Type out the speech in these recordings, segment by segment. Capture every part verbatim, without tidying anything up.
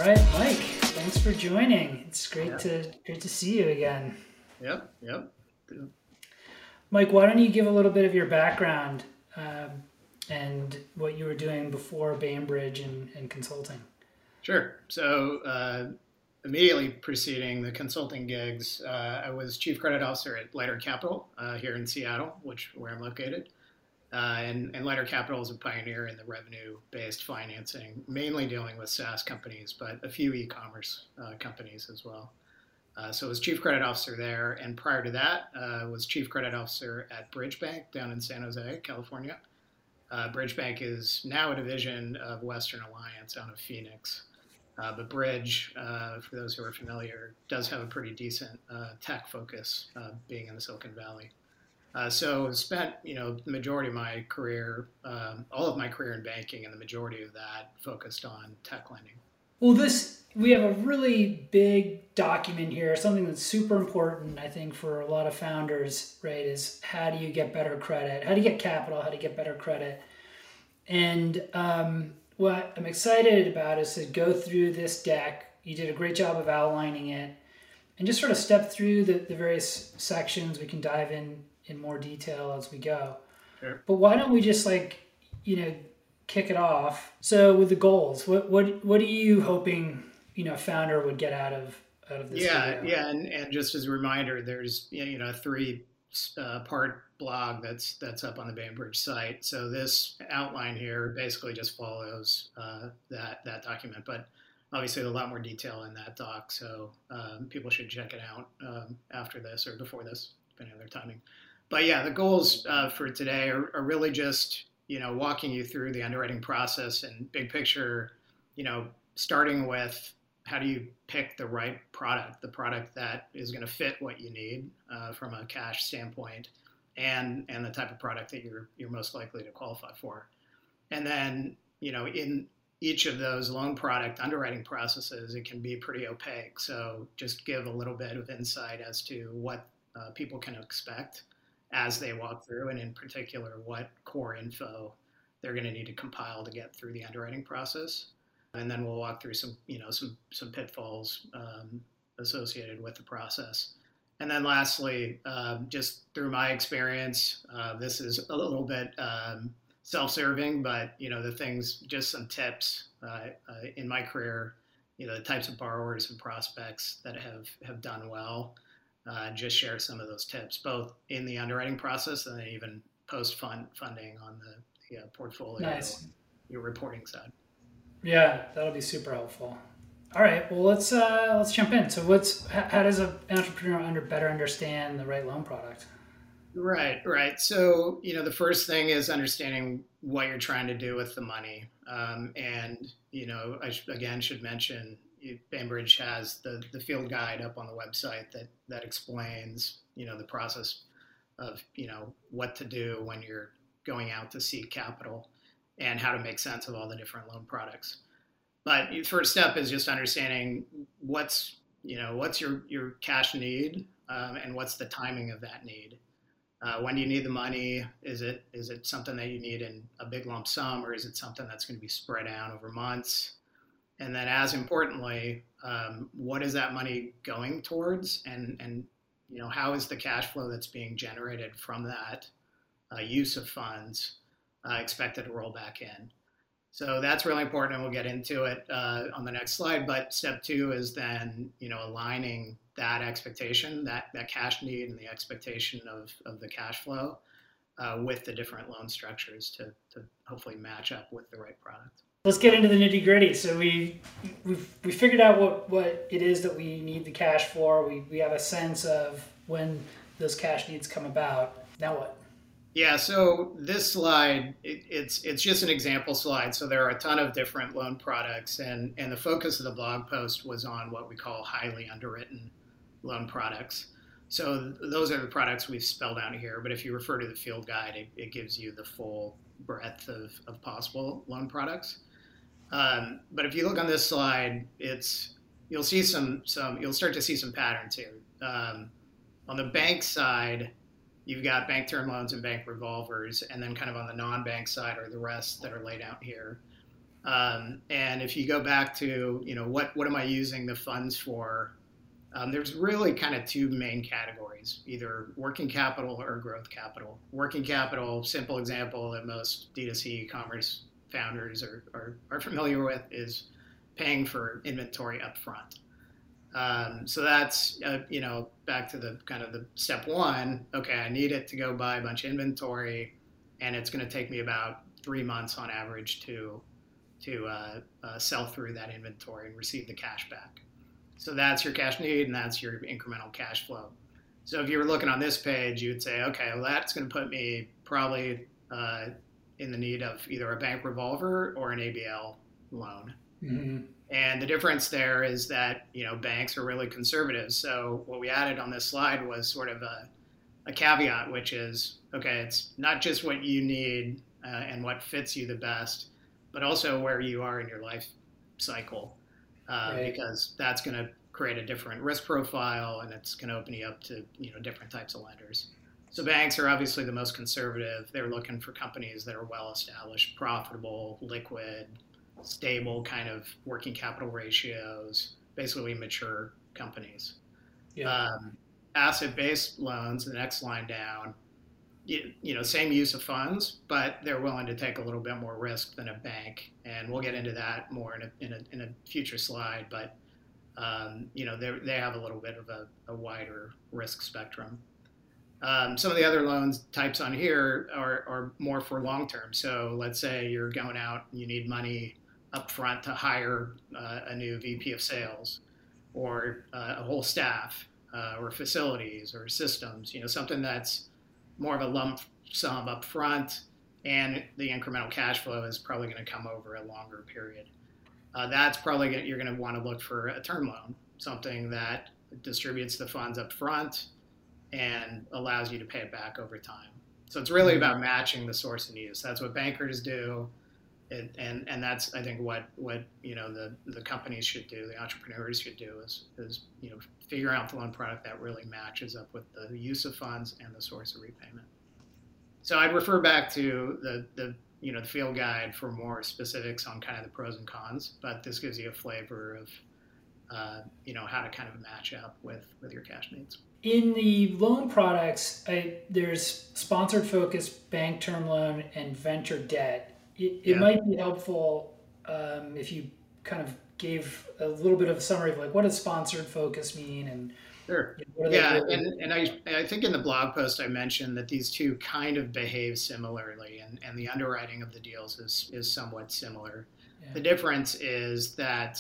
right, Mike. Thanks for joining. It's great Yeah. to great to see you again. Yep. Yep. Mike, why don't you give a little bit of your background um, and what you were doing before Bainbridge and, and consulting? Sure. So uh, immediately preceding the consulting gigs, uh, I was chief credit officer at Lighter Capital uh, here in Seattle, which where I'm located. Uh, and, and Lighter Capital is a pioneer in the revenue-based financing, mainly dealing with SaaS companies, but a few e-commerce uh, companies as well. Uh, so I was chief credit officer there, and prior to that, uh, was chief credit officer at Bridge Bank down in San Jose, California. Uh, Bridge Bank is now a division of Western Alliance out of Phoenix. Uh, but Bridge, uh, for those who are familiar, does have a pretty decent uh, tech focus, uh, being in the Silicon Valley. Uh, so spent, you know, the majority of my career, um, all of my career in banking, and the majority of that focused on tech lending. Well, this we have a really big document here, something that's super important, I think, for a lot of founders, right? Is how do you get better credit? How do you get capital? How do you get better credit? And um, what I'm excited about is to go through this deck. You did a great job of outlining it, and just sort of step through the, the various sections. We can dive in in more detail as we go. Sure. But why don't we just like, you know, kick it off? So with the goals, what what what are you hoping, you know, a founder would get out of out of this Yeah, video? yeah, and, and just as a reminder, there's you know a three uh, part blog that's that's up on the Bainbridge site. So this outline here basically just follows uh, that that document, but obviously a lot more detail in that doc. So um, people should check it out um, after this or before this, depending on their timing. But yeah, the goals uh, for today are, are really just you know walking you through the underwriting process and big picture, you know, starting with how do you pick the right product, the product that is going to fit what you need uh, from a cash standpoint, and and the type of product that you're you're most likely to qualify for. And then you know in each of those loan product underwriting processes, it can be pretty opaque. So just give a little bit of insight as to what uh, people can expect as they walk through, and in particular, what core info they're going to need to compile to get through the underwriting process. And then we'll walk through some, you know, some some pitfalls um, associated with the process. And then lastly, um, just through my experience, uh, this is a little bit um, self-serving, but you know, the things, just some tips uh, uh, in my career, you know, the types of borrowers and prospects that have have done well. Uh, just share some of those tips, both in the underwriting process and then even post fund funding on the, the uh, portfolio, Nice. your reporting side. Yeah, that'll be super helpful. All right, well let's uh, let's jump in. So what's how, how does an entrepreneur under better understand the right loan product? Right, right. So, you know, the first thing is understanding what you're trying to do with the money. Um, and, you know, I sh- again should mention you- Bainbridge has the, the field guide up on the website that, that explains, you know, the process of, you know, what to do when you're going out to seek capital and how to make sense of all the different loan products. But the first step is just understanding what's, you know, what's your, your cash need um, and what's the timing of that need. Uh, when do you need the money? Is it is it something that you need in a big lump sum, or is it something that's going to be spread out over months? And then, as importantly, um, what is that money going towards, and and you know how is the cash flow that's being generated from that uh, use of funds uh, expected to roll back in? So that's really important, and we'll get into it uh, on the next slide. But step two is then, you know, aligning that expectation, that, that cash need and the expectation of, of the cash flow uh, with the different loan structures to, to hopefully match up with the right product. Let's get into the nitty gritty. So we we've we figured out what, what it is that we need the cash for. We we have a sense of when those cash needs come about. Now what? Yeah, so this slide, it, it's it's just an example slide. So there are a ton of different loan products, and, and the focus of the blog post was on what we call highly underwritten loan products. So th- those are the products we've spelled out here, but if you refer to the field guide, it, it gives you the full breadth of, of possible loan products. Um, but if you look on this slide, it's you'll see some some you'll start to see some patterns here. Um, on the bank side, you've got bank term loans and bank revolvers, and then kind of on the non-bank side are the rest that are laid out here. Um, and if you go back to, you know, what, what am I using the funds for? Um, there's really kind of two main categories, either working capital or growth capital. Working capital, simple example that most D two C e-commerce founders are, are, are familiar with, is paying for inventory upfront. Um, so that's, uh, you know, back to the kind of the step one. Okay, I need it to go buy a bunch of inventory, and it's going to take me about three months on average to to uh, uh, sell through that inventory and receive the cash back. So that's your cash need, and that's your incremental cash flow. So if you were looking on this page, you would say, okay, well, that's going to put me probably uh, in the need of either a bank revolver or an A B L loan. Mm-hmm. And the difference there is that, you know, banks are really conservative. So what we added on this slide was sort of a, a caveat, which is, okay, it's not just what you need uh, and what fits you the best, but also where you are in your life cycle, uh, right. Because that's going to create a different risk profile, and it's going to open you up to, you know, different types of lenders. So banks are obviously the most conservative. They're looking for companies that are well established, profitable, liquid, stable kind of working capital ratios, basically mature companies. Yeah. Um, asset-based loans, the next line down, you, you know, same use of funds, but they're willing to take a little bit more risk than a bank. And we'll get into that more in a, in a, in a future slide. But, um, you know, they have a little bit of a, a wider risk spectrum. Um, some of the other loans types on here are, are more for long-term. So let's say you're going out and you need money up front to hire uh, a new V P of sales, or uh, a whole staff, uh, or facilities or systems, you know, something that's more of a lump sum up front, and the incremental cash flow is probably going to come over a longer period. Uh, that's probably gonna, you're going to want to look for a term loan, something that distributes the funds up front and allows you to pay it back over time. So it's really about matching the source and use. That's what bankers do. It, and and that's, I think, what what you know the the companies should do, the entrepreneurs should do, is is you know figure out the loan product that really matches up with the use of funds and the source of repayment. So I'd refer back to the the you know the field guide for more specifics on kind of the pros and cons, but this gives you a flavor of uh, you know how to kind of match up with with your cash needs. In the loan products, I, there's sponsored focus, bank term loan, and venture debt. It, it yeah. might be helpful um, if you kind of gave a little bit of a summary of like, what does sponsored focus mean? And sure. You know, yeah, really and, and I, I think in the blog post I mentioned that these two kind of behave similarly, and, and the underwriting of the deals is, is somewhat similar. Yeah. The difference is that,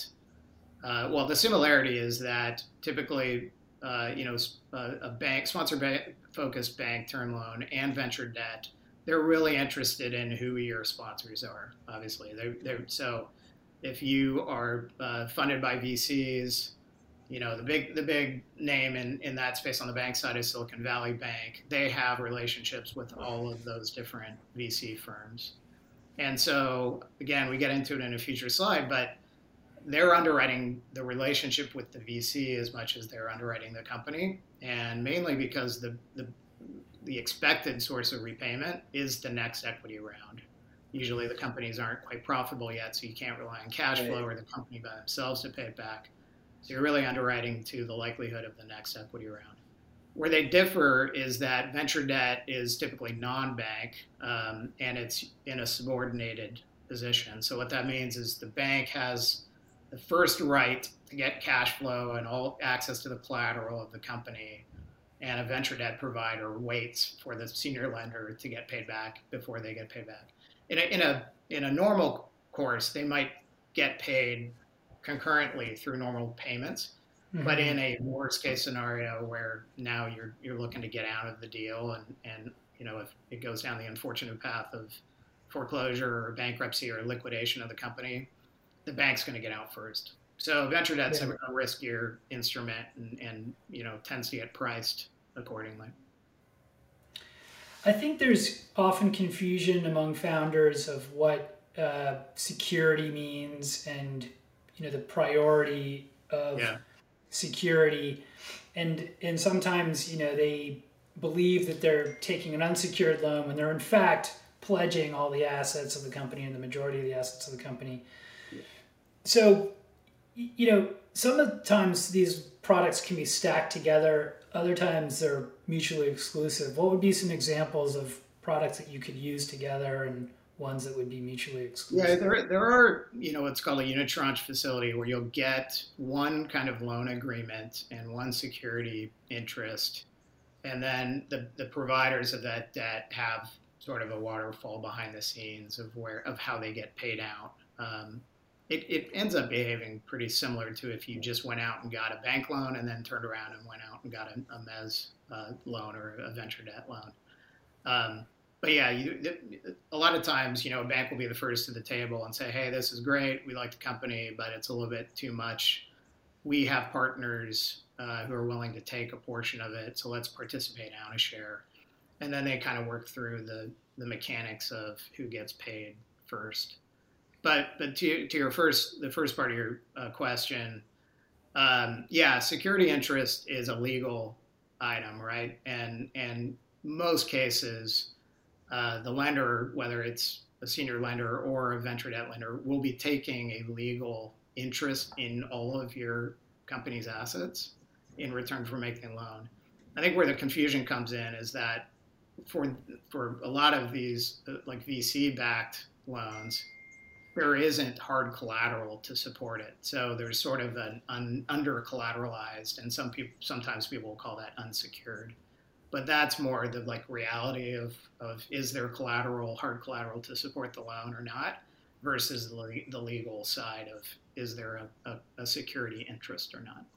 uh, well, the similarity is that typically, uh, you know, a, a bank, sponsored bank, focused bank term loan and venture debt, they're really interested in who your sponsors are, obviously. They're, they're, so if you are uh, funded by V Cs, you know, the big the big name in, in that space on the bank side is Silicon Valley Bank. They have relationships with all of those different V C firms. And so, again, we get into it in a future slide, but they're underwriting the relationship with the V C as much as they're underwriting the company, and mainly because the the the expected source of repayment is the next equity round. Usually the companies aren't quite profitable yet, so you can't rely on cash flow or the company by themselves to pay it back. So you're really underwriting to the likelihood of the next equity round. Where they differ is that venture debt is typically non-bank, um, and it's in a subordinated position. So what that means is the bank has the first right to get cash flow and all access to the collateral of the company, and a venture debt provider waits for the senior lender to get paid back before they get paid back. In a, in a, in a normal course, they might get paid concurrently through normal payments, mm-hmm. but in a worst case scenario where now you're you're looking to get out of the deal, and, and you know if it goes down the unfortunate path of foreclosure or bankruptcy or liquidation of the company, the bank's going to get out first. So venture debt's yeah. a riskier instrument, and, and you know tends to get priced accordingly. I think there's often confusion among founders of what uh, security means, and you know the priority of yeah. security, and and sometimes you know they believe that they're taking an unsecured loan when they're in fact pledging all the assets of the company and the majority of the assets of the company. So, you know, sometimes these products can be stacked together. Other times they're mutually exclusive. What would be some examples of products that you could use together and ones that would be mutually exclusive? Yeah, there, there are, you know, what's called a unitranche facility where you'll get one kind of loan agreement and one security interest. And then the, the providers of that debt have sort of a waterfall behind the scenes of where of how they get paid out. Um, it, it ends up behaving pretty similar to if you just went out and got a bank loan and then turned around and went out and got a, a mezz uh, loan or a venture debt loan. Um, but yeah, you, a lot of times, you know, a bank will be the first to the table and say, hey, this is great. We like the company, but it's a little bit too much. We have partners uh, who are willing to take a portion of it, so let's participate on a share. And then they kind of work through the, the mechanics of who gets paid first. But but to, to your first the first part of your uh, question, um, yeah, security interest is a legal item, right? And and most cases, uh, the lender, whether it's a senior lender or a venture debt lender, will be taking a legal interest in all of your company's assets in return for making a loan. I think where the confusion comes in is that for for a lot of these uh, like V C-backed loans, there isn't hard collateral to support it. So there's sort of an un, under collateralized, and some people sometimes people will call that unsecured. But that's more the like reality of, of is there collateral, hard collateral to support the loan or not, versus the, the legal side of is there a, a, a security interest or not.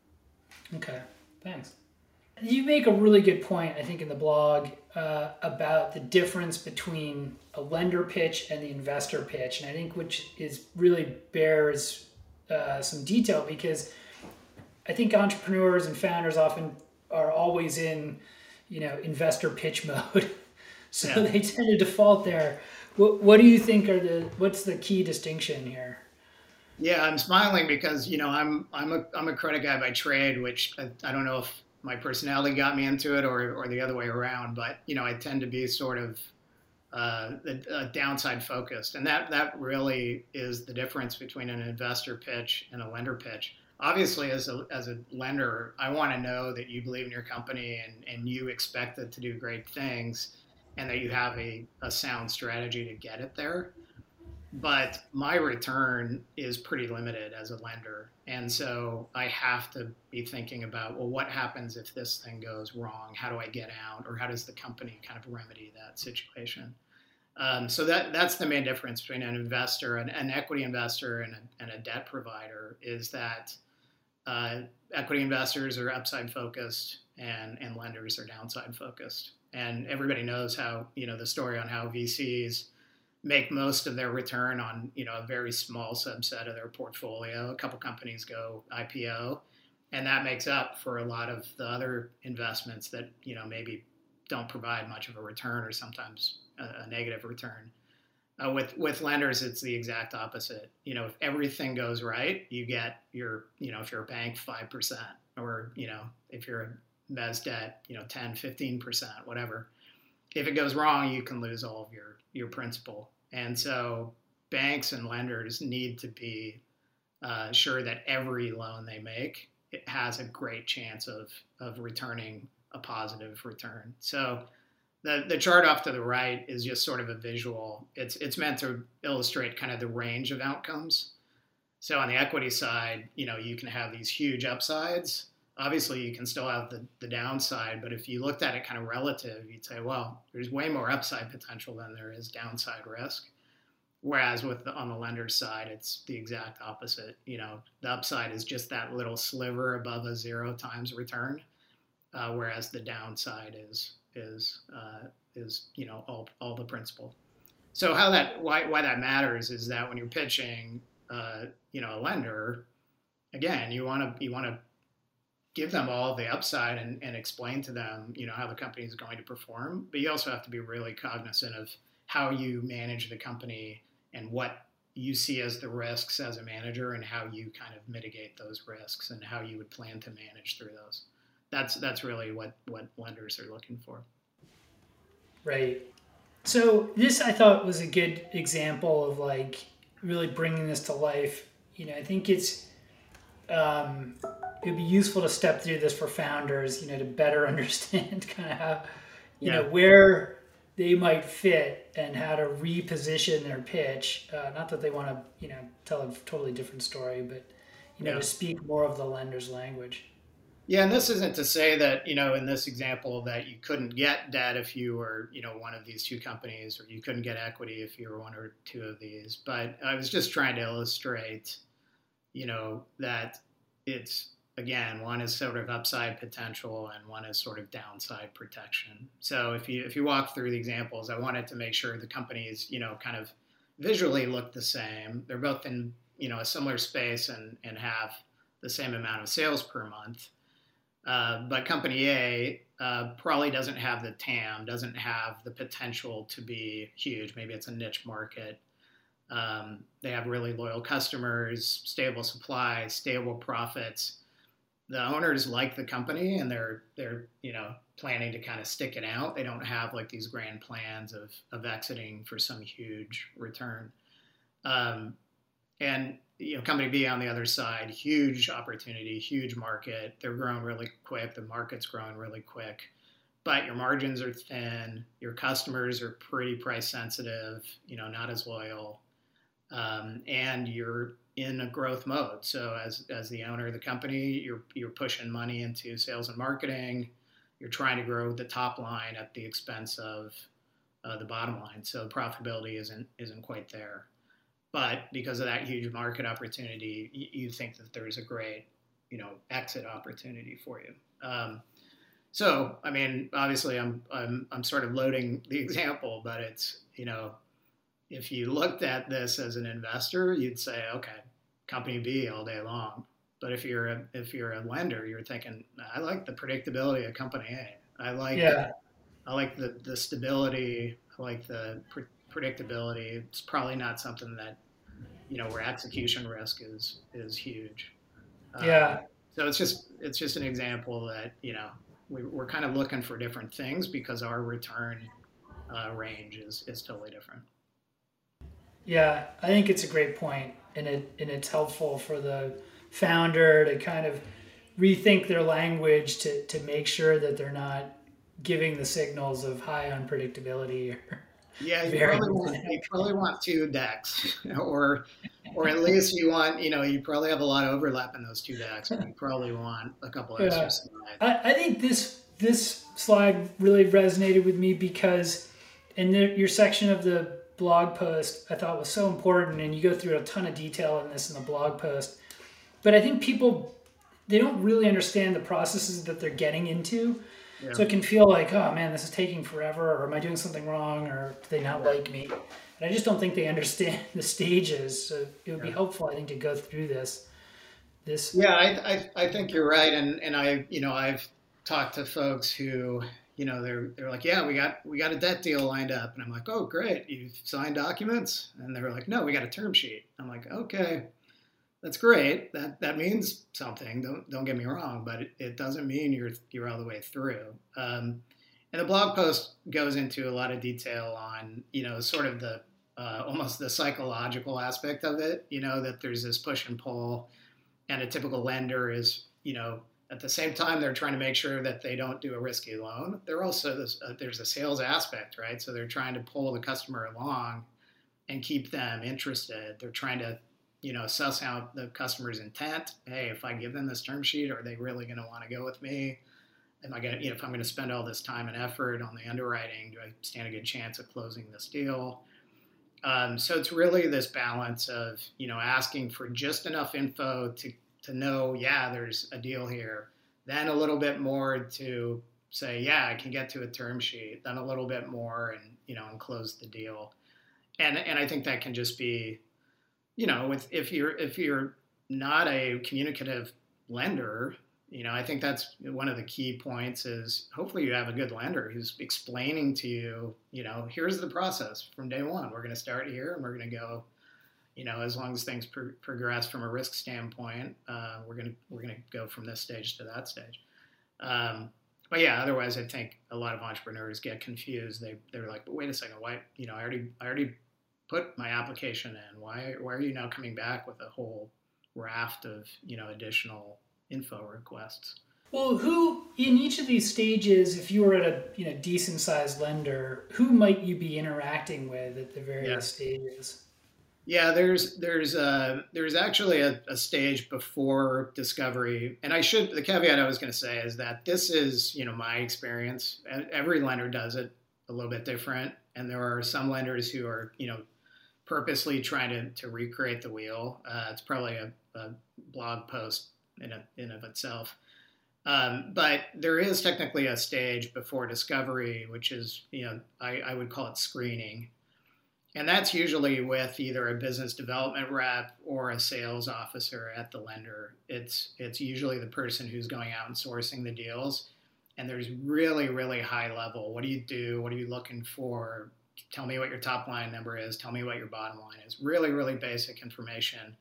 Okay, thanks. You make a really good point, I think, in the blog uh, about the difference between a lender pitch and the investor pitch, and I think which is really bears uh, some detail, because I think entrepreneurs and founders often are always in, you know, investor pitch mode, so yeah. They tend to default there. What, what do you think are the what's the key distinction here? Yeah, I'm smiling because you know I'm I'm a I'm a credit guy by trade, which I, I don't know if my personality got me into it or, or the other way around, but, you know, I tend to be sort of uh, uh, downside focused. And that, that really is the difference between an investor pitch and a lender pitch. Obviously, as a, as a lender, I want to know that you believe in your company and, and you expect it to do great things and that you have a, a sound strategy to get it there. But my return is pretty limited as a lender. And so I have to be thinking about, well, what happens if this thing goes wrong? How do I get out? Or how does the company kind of remedy that situation? Um, so that that's the main difference between an investor, an, an equity investor, and a, and a debt provider is that uh, equity investors are upside focused and, and lenders are downside focused. And everybody knows how, you know, the story on how V Cs make most of their return on, you know, a very small subset of their portfolio. A couple companies go I P O, and that makes up for a lot of the other investments that, you know, maybe don't provide much of a return or sometimes a, a negative return. Uh, with with lenders, it's the exact opposite. You know, if everything goes right, you get your, you know, if you're a bank, five percent, or, you know, if you're a mezz debt, you know, ten, fifteen percent, whatever. If it goes wrong, you can lose all of your, your principal. And so banks and lenders need to be uh, sure that every loan they make, it has a great chance of, of returning a positive return. So the, the chart off to the right is just sort of a visual. It's, it's meant to illustrate kind of the range of outcomes. So on the equity side, you know, you can have these huge upsides. Obviously, you can still have the, the downside, but if you looked at it kind of relative, you'd say, well, there's way more upside potential than there is downside risk. Whereas with the, on the lender's side, it's the exact opposite. You know, the upside is just that little sliver above a zero times return, uh, whereas the downside is is uh, is you know all all the principal. So how that why why that matters is that when you're pitching, uh, you know, a lender, again, you want to you want to give them all the upside and, and explain to them, you know, how the company is going to perform. But you also have to be really cognizant of how you manage the company and what you see as the risks as a manager and how you kind of mitigate those risks and how you would plan to manage through those. That's that's really what, what lenders are looking for. Right. So this I thought was a good example of like really bringing this to life. You know, I think it's um, it'd be useful to step through this for founders. You know, to better understand kind of how, you know, Yeah. where they might fit and how to reposition their pitch. Uh, not that they want to, you know, tell a totally different story, but you know, to Yeah. speak more of the lender's language. Yeah, and this isn't to say that, you know, in this example that you couldn't get debt if you were, you know, one of these two companies, or you couldn't get equity if you were one or two of these. But I was just trying to illustrate, you know, that it's, again, one is sort of upside potential and one is sort of downside protection. So if you if you walk through the examples, I wanted to make sure the companies, you know, kind of visually look the same. They're both in, you know, a similar space and and have the same amount of sales per month. Uh, but company A uh, probably doesn't have the T A M, doesn't have the potential to be huge. Maybe it's a niche market. Um, they have really loyal customers, stable supply, stable profits. The owners like the company and they're they're you know planning to kind of stick it out. They don't have like these grand plans of of exiting for some huge return. Um, and you know, company B on the other side, huge opportunity, huge market. They're growing really quick. The market's growing really quick, but your margins are thin. Your customers are pretty price sensitive. You know, not as loyal, um, and you're in a growth mode. So as as the owner of the company, you're you're pushing money into sales and marketing. You're trying to grow the top line at the expense of uh, the bottom line. So profitability isn't isn't quite there. But because of that huge market opportunity, you, you think that there's a great, you know, exit opportunity for you. Um, so, I mean, obviously, I'm I'm I'm sort of loading the example, but it's, you know, if you looked at this as an investor, you'd say, okay, company B all day long. But if you're a if you're a lender, you're thinking, I like the predictability of company A. I like Yeah, I like the the stability. I like the pre- predictability. It's probably not something that, you know, where execution risk is is huge. Um, yeah. so it's just it's just an example that, you know, we, we're kind of looking for different things because our return uh, range is is totally different. Yeah, I think it's a great point, and it and it's helpful for the founder to kind of rethink their language to to make sure that they're not giving the signals of high unpredictability or Yeah, you probably variance in want you outcome. probably want two decks, or or at least you want, you know, you probably have a lot of overlap in those two decks, but you probably want a couple extra Yeah, slides. I, I think this this slide really resonated with me because in the, your section of the blog post I thought was so important, and you go through a ton of detail in this in the blog post. But I think people they don't really understand the processes that they're getting into. Yeah, So it can feel like, oh man, this is taking forever, or am I doing something wrong, or do they not yeah, like me? And I just don't think they understand the stages. So it would be yeah. helpful, I think, to go through this. This, Yeah, I, I I think you're right, and and I you know I've talked to folks who, you know, they're they're like, yeah, we got we got a debt deal lined up, and I'm like, oh great, you've signed documents, and they're like, no, we got a term sheet. I'm like, okay, that's great. That that means something. Don't don't get me wrong, but it, it doesn't mean you're you're all the way through. Um, and the blog post goes into a lot of detail on, you know, sort of the uh, almost the psychological aspect of it. You know, that there's this push and pull, and a typical lender is, you know, at the same time they're trying to make sure that they don't do a risky loan. They're also this, uh, there's a sales aspect, right? So they're trying to pull the customer along and keep them interested. They're trying to, you know, suss out the customer's intent. Hey, if I give them this term sheet, are they really going to want to go with me? Am I going to, you know, if I'm going to spend all this time and effort on the underwriting, do I stand a good chance of closing this deal? Um, so it's really this balance of, you know, asking for just enough info to, to know, yeah, there's a deal here, then a little bit more to say, yeah, I can get to a term sheet, then a little bit more and, you know, and close the deal. And, and I think that can just be, you know, with if you're if you're not a communicative lender, you know, I think that's one of the key points is hopefully you have a good lender who's explaining to you, you know, here's the process from day one. We're going to start here and we're going to go, you know, as long as things pro- progress from a risk standpoint, uh, we're going to we're going to go from this stage to that stage. Um, But yeah, otherwise, I think a lot of entrepreneurs get confused. They they're like, but wait a second, why? You know, I already I already put my application in. Why why are you now coming back with a whole raft of you know additional info requests? Well, who in each of these stages, if you were at a you know decent sized lender, who might you be interacting with at the Yeah. various stages? Yeah, there's there's uh there's actually a, a stage before discovery, and I should the caveat I was going to say is that this is you know my experience. E- Every lender does it a little bit different, and there are some lenders who are you know purposely trying to to recreate the wheel. Uh, it's probably a, a blog post in a, in of itself. Um, but there is technically a stage before discovery, which is you know I, I would call it screening. And that's usually with either a business development rep or a sales officer at the lender. It's it's usually the person who's going out and sourcing the deals. And there's really, really high level. What do you do? What are you looking for? Tell me what your top line number is. Tell me what your bottom line is. Really, really basic information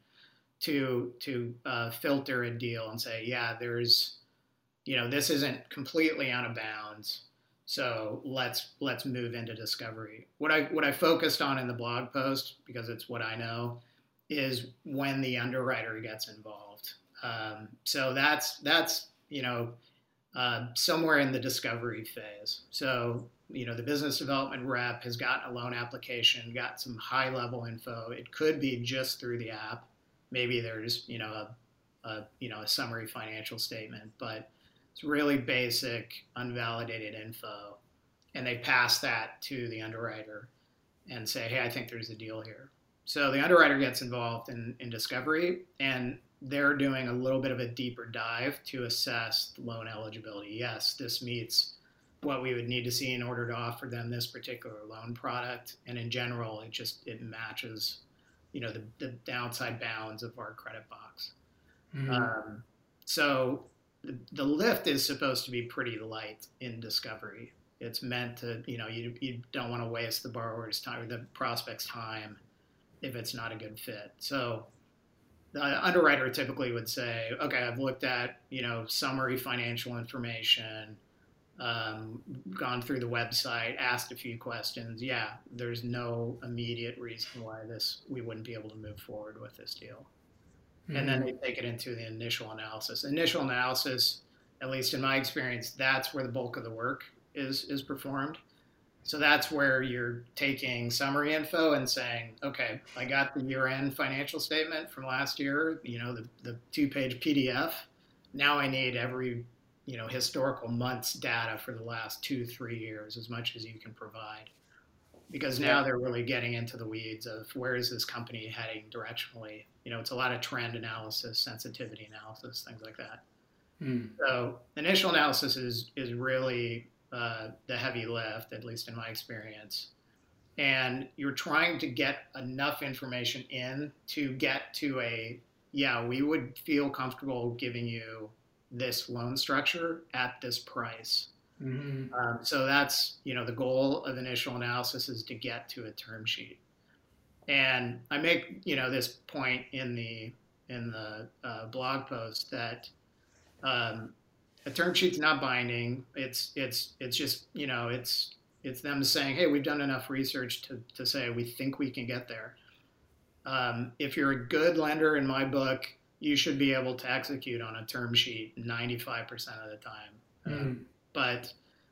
to to uh, filter a deal and say, yeah, there's, you know, this isn't completely out of bounds. So let's let's move into discovery. What I what I focused on in the blog post, because it's what I know, is when the underwriter gets involved. Um, so that's that's you know uh, somewhere in the discovery phase. So you know the business development rep has gotten a loan application, got some high level info. It could be just through the app. Maybe there's you know a, a you know a summary financial statement, but it's really basic, unvalidated info. And they pass that to the underwriter and say, hey, I think there's a deal here. So the underwriter gets involved in, in discovery, and they're doing a little bit of a deeper dive to assess loan eligibility. Yes, this meets what we would need to see in order to offer them this particular loan product. And in general, it just it matches, you know, the, the downside bounds of our credit box. Mm-hmm. Um, so The, the lift is supposed to be pretty light in discovery. It's meant to, you know, you, you don't want to waste the borrower's time or the prospect's time if it's not a good fit. So the underwriter typically would say, okay, I've looked at, you know, summary financial information, um, gone through the website, asked a few questions. Yeah, there's no immediate reason why this we wouldn't be able to move forward with this deal. And then they take it into the initial analysis. Initial analysis, at least in my experience, that's where the bulk of the work is is performed. So that's where you're taking summary info and saying, okay, I got the year-end financial statement from last year, you know, the, the two-page P D F. Now I need every, you know, historical month's data for the last two, three years, as much as you can provide. Because now they're really getting into the weeds of where is this company heading directionally. You know, it's a lot of trend analysis, sensitivity analysis, things like that. Mm. So initial analysis is is really uh, the heavy lift, at least in my experience. And you're trying to get enough information in to get to a, yeah, we would feel comfortable giving you this loan structure at this price. Mm-hmm. Um, so that's, you know, the goal of initial analysis is to get to a term sheet. And I make, you know, this point in the in the uh, blog post that um, a term sheet's not binding. It's it's it's just, you know, it's it's them saying, hey, we've done enough research to to say we think we can get there. Um, if you're a good lender in my book, you should be able to execute on a term sheet ninety-five percent of the time. Mm. Um, But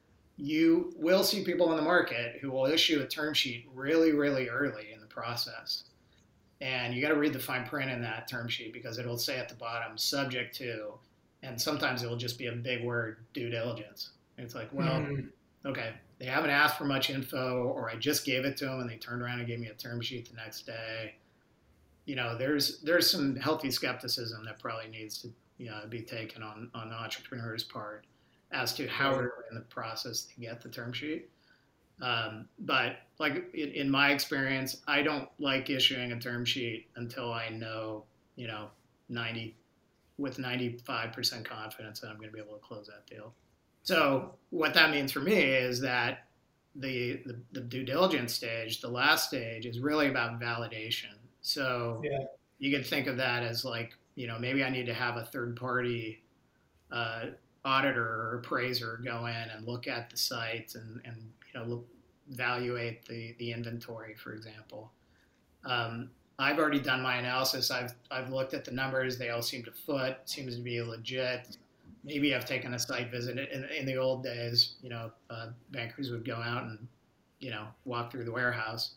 you will see people in the market who will issue a term sheet really, really early in the process. And you got to read the fine print in that term sheet because it'll say at the bottom, subject to, and sometimes it'll just be a big word, due diligence. And it's like, well, mm. okay, they haven't asked for much info, or I just gave it to them and they turned around and gave me a term sheet the next day. You know, there's there's some healthy skepticism that probably needs to, you know, be taken on, on the entrepreneur's part as to how we're in the process to get the term sheet. Um, but like in, in my experience, I don't like issuing a term sheet until I know, you know, ninety with ninety-five percent confidence that I'm going to be able to close that deal. So what that means for me is that the, the, the due diligence stage, the last stage, is really about validation. So yeah. You can think of that as like, you know, maybe I need to have a third party uh, auditor or appraiser go in and look at the site and, and you know, look, evaluate the, the inventory, for example. Um, I've already done my analysis. I've, I've looked at the numbers. They all seem to foot, seems to be legit. Maybe I've taken a site visit. In, in the old days, you know, uh, bankers would go out and, you know, walk through the warehouse.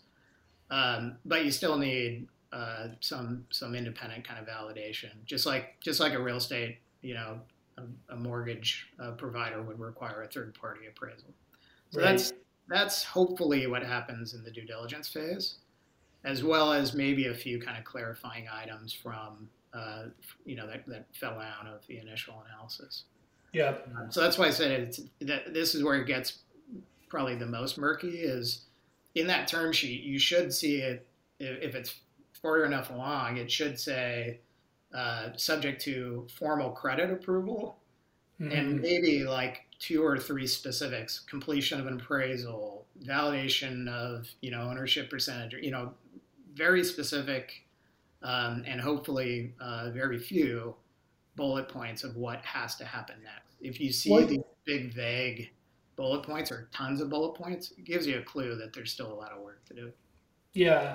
Um, but you still need uh, some some independent kind of validation, just like just like a real estate, you know, a, a mortgage uh, provider would require a third party appraisal. So right. that's that's hopefully what happens in the due diligence phase, as well as maybe a few kind of clarifying items from uh, you know that, that fell out of the initial analysis. Yeah. Um, so that's why I said it's that this is where it gets probably the most murky is. In that term sheet, you should see it, if it's far enough along, it should say uh, subject to formal credit approval mm-hmm. and maybe like two or three specifics, completion of an appraisal, validation of, you know, ownership percentage, you know, very specific um, and hopefully uh, very few bullet points of what has to happen next. If you see what? these big, vague bullet points or tons of bullet points, it gives you a clue that there's still a lot of work to do. Yeah.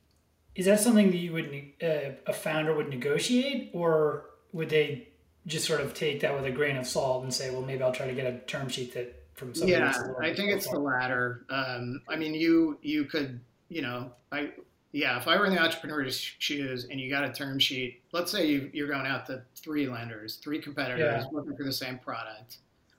Is that something that you would, uh, a founder would negotiate, or would they just sort of take that with a grain of salt and say, well, maybe I'll try to get a term sheet that from somebody yeah, else? Yeah, I think it's the latter. Um, I mean, you, you could, you know, I, yeah, if I were in the entrepreneur's shoes and you got a term sheet, let's say you, you're going out to three lenders, three competitors yeah. looking for the same product.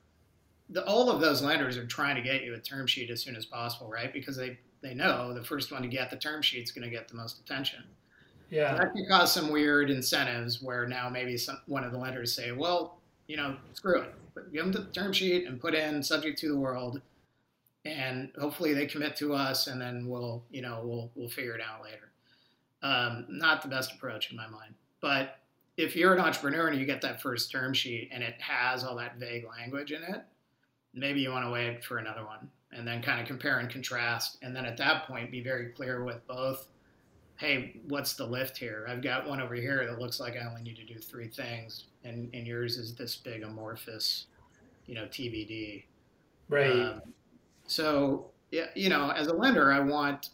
The, all of those lenders are trying to get you a term sheet as soon as possible, right? Because they, they know the first one to get the term sheet is going to get the most attention. Yeah. So that can cause some weird incentives where now maybe some, one of the lenders say, well, you know, screw it. Give them the term sheet and put in subject to the world. And hopefully they commit to us and then we'll, you know, we'll, we'll figure it out later. Um, not the best approach in my mind. But if you're an entrepreneur and you get that first term sheet and it has all that vague language in it, maybe you want to wait for another one and then kind of compare and contrast. And then at that point, be very clear with both, hey, what's the lift here? I've got one over here that looks like I only need to do three things. And, and yours is this big amorphous, you know, T B D. Right. Um, so, yeah, you know, as a lender, I want,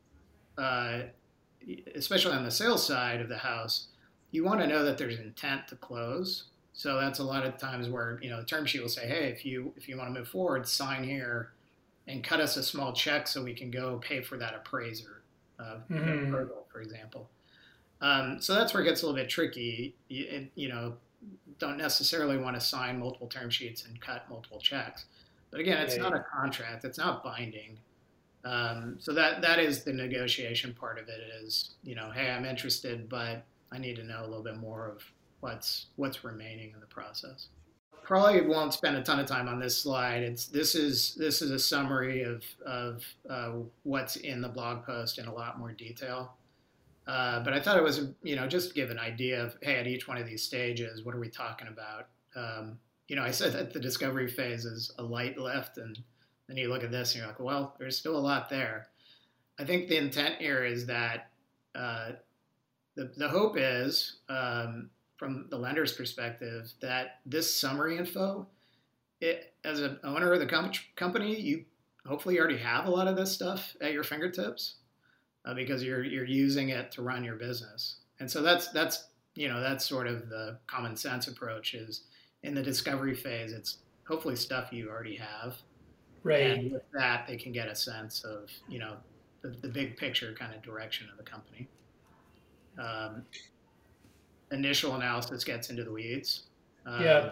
uh, especially on the sales side of the house, you want to know that there's intent to close. So that's a lot of times where, you know, the term sheet will say, hey, if you if you want to move forward, sign here and cut us a small check so we can go pay for that appraiser, uh, mm-hmm. for example. Um, so that's where it gets a little bit tricky. You, you know, don't necessarily want to sign multiple term sheets and cut multiple checks. But again, it's not a contract. It's not binding. Um, so that that is the negotiation part of it is, you know, hey, I'm interested, but I need to know a little bit more of what's what's remaining in the process. Probably won't spend a ton of time on this slide. It's this is this is a summary of of uh, what's in the blog post in a lot more detail. Uh, but I thought it was, you know, just to give an idea of, hey, at each one of these stages, what are we talking about? Um, you know, I said that the discovery phase is a light lift, and then you look at this and you're like, well, there's still a lot there. I think the intent here is that uh, the the hope is. Um, from the lender's perspective, that this summary info, it, as an owner of the com- company, you hopefully already have a lot of this stuff at your fingertips uh, because you're you're using it to run your business. And so that's that's you know that's sort of the common sense approach is in the discovery phase. It's hopefully stuff you already have, right? And with that, they can get a sense of you know the, the big picture kind of direction of the company. Um, Initial analysis gets into the weeds. Um, yeah.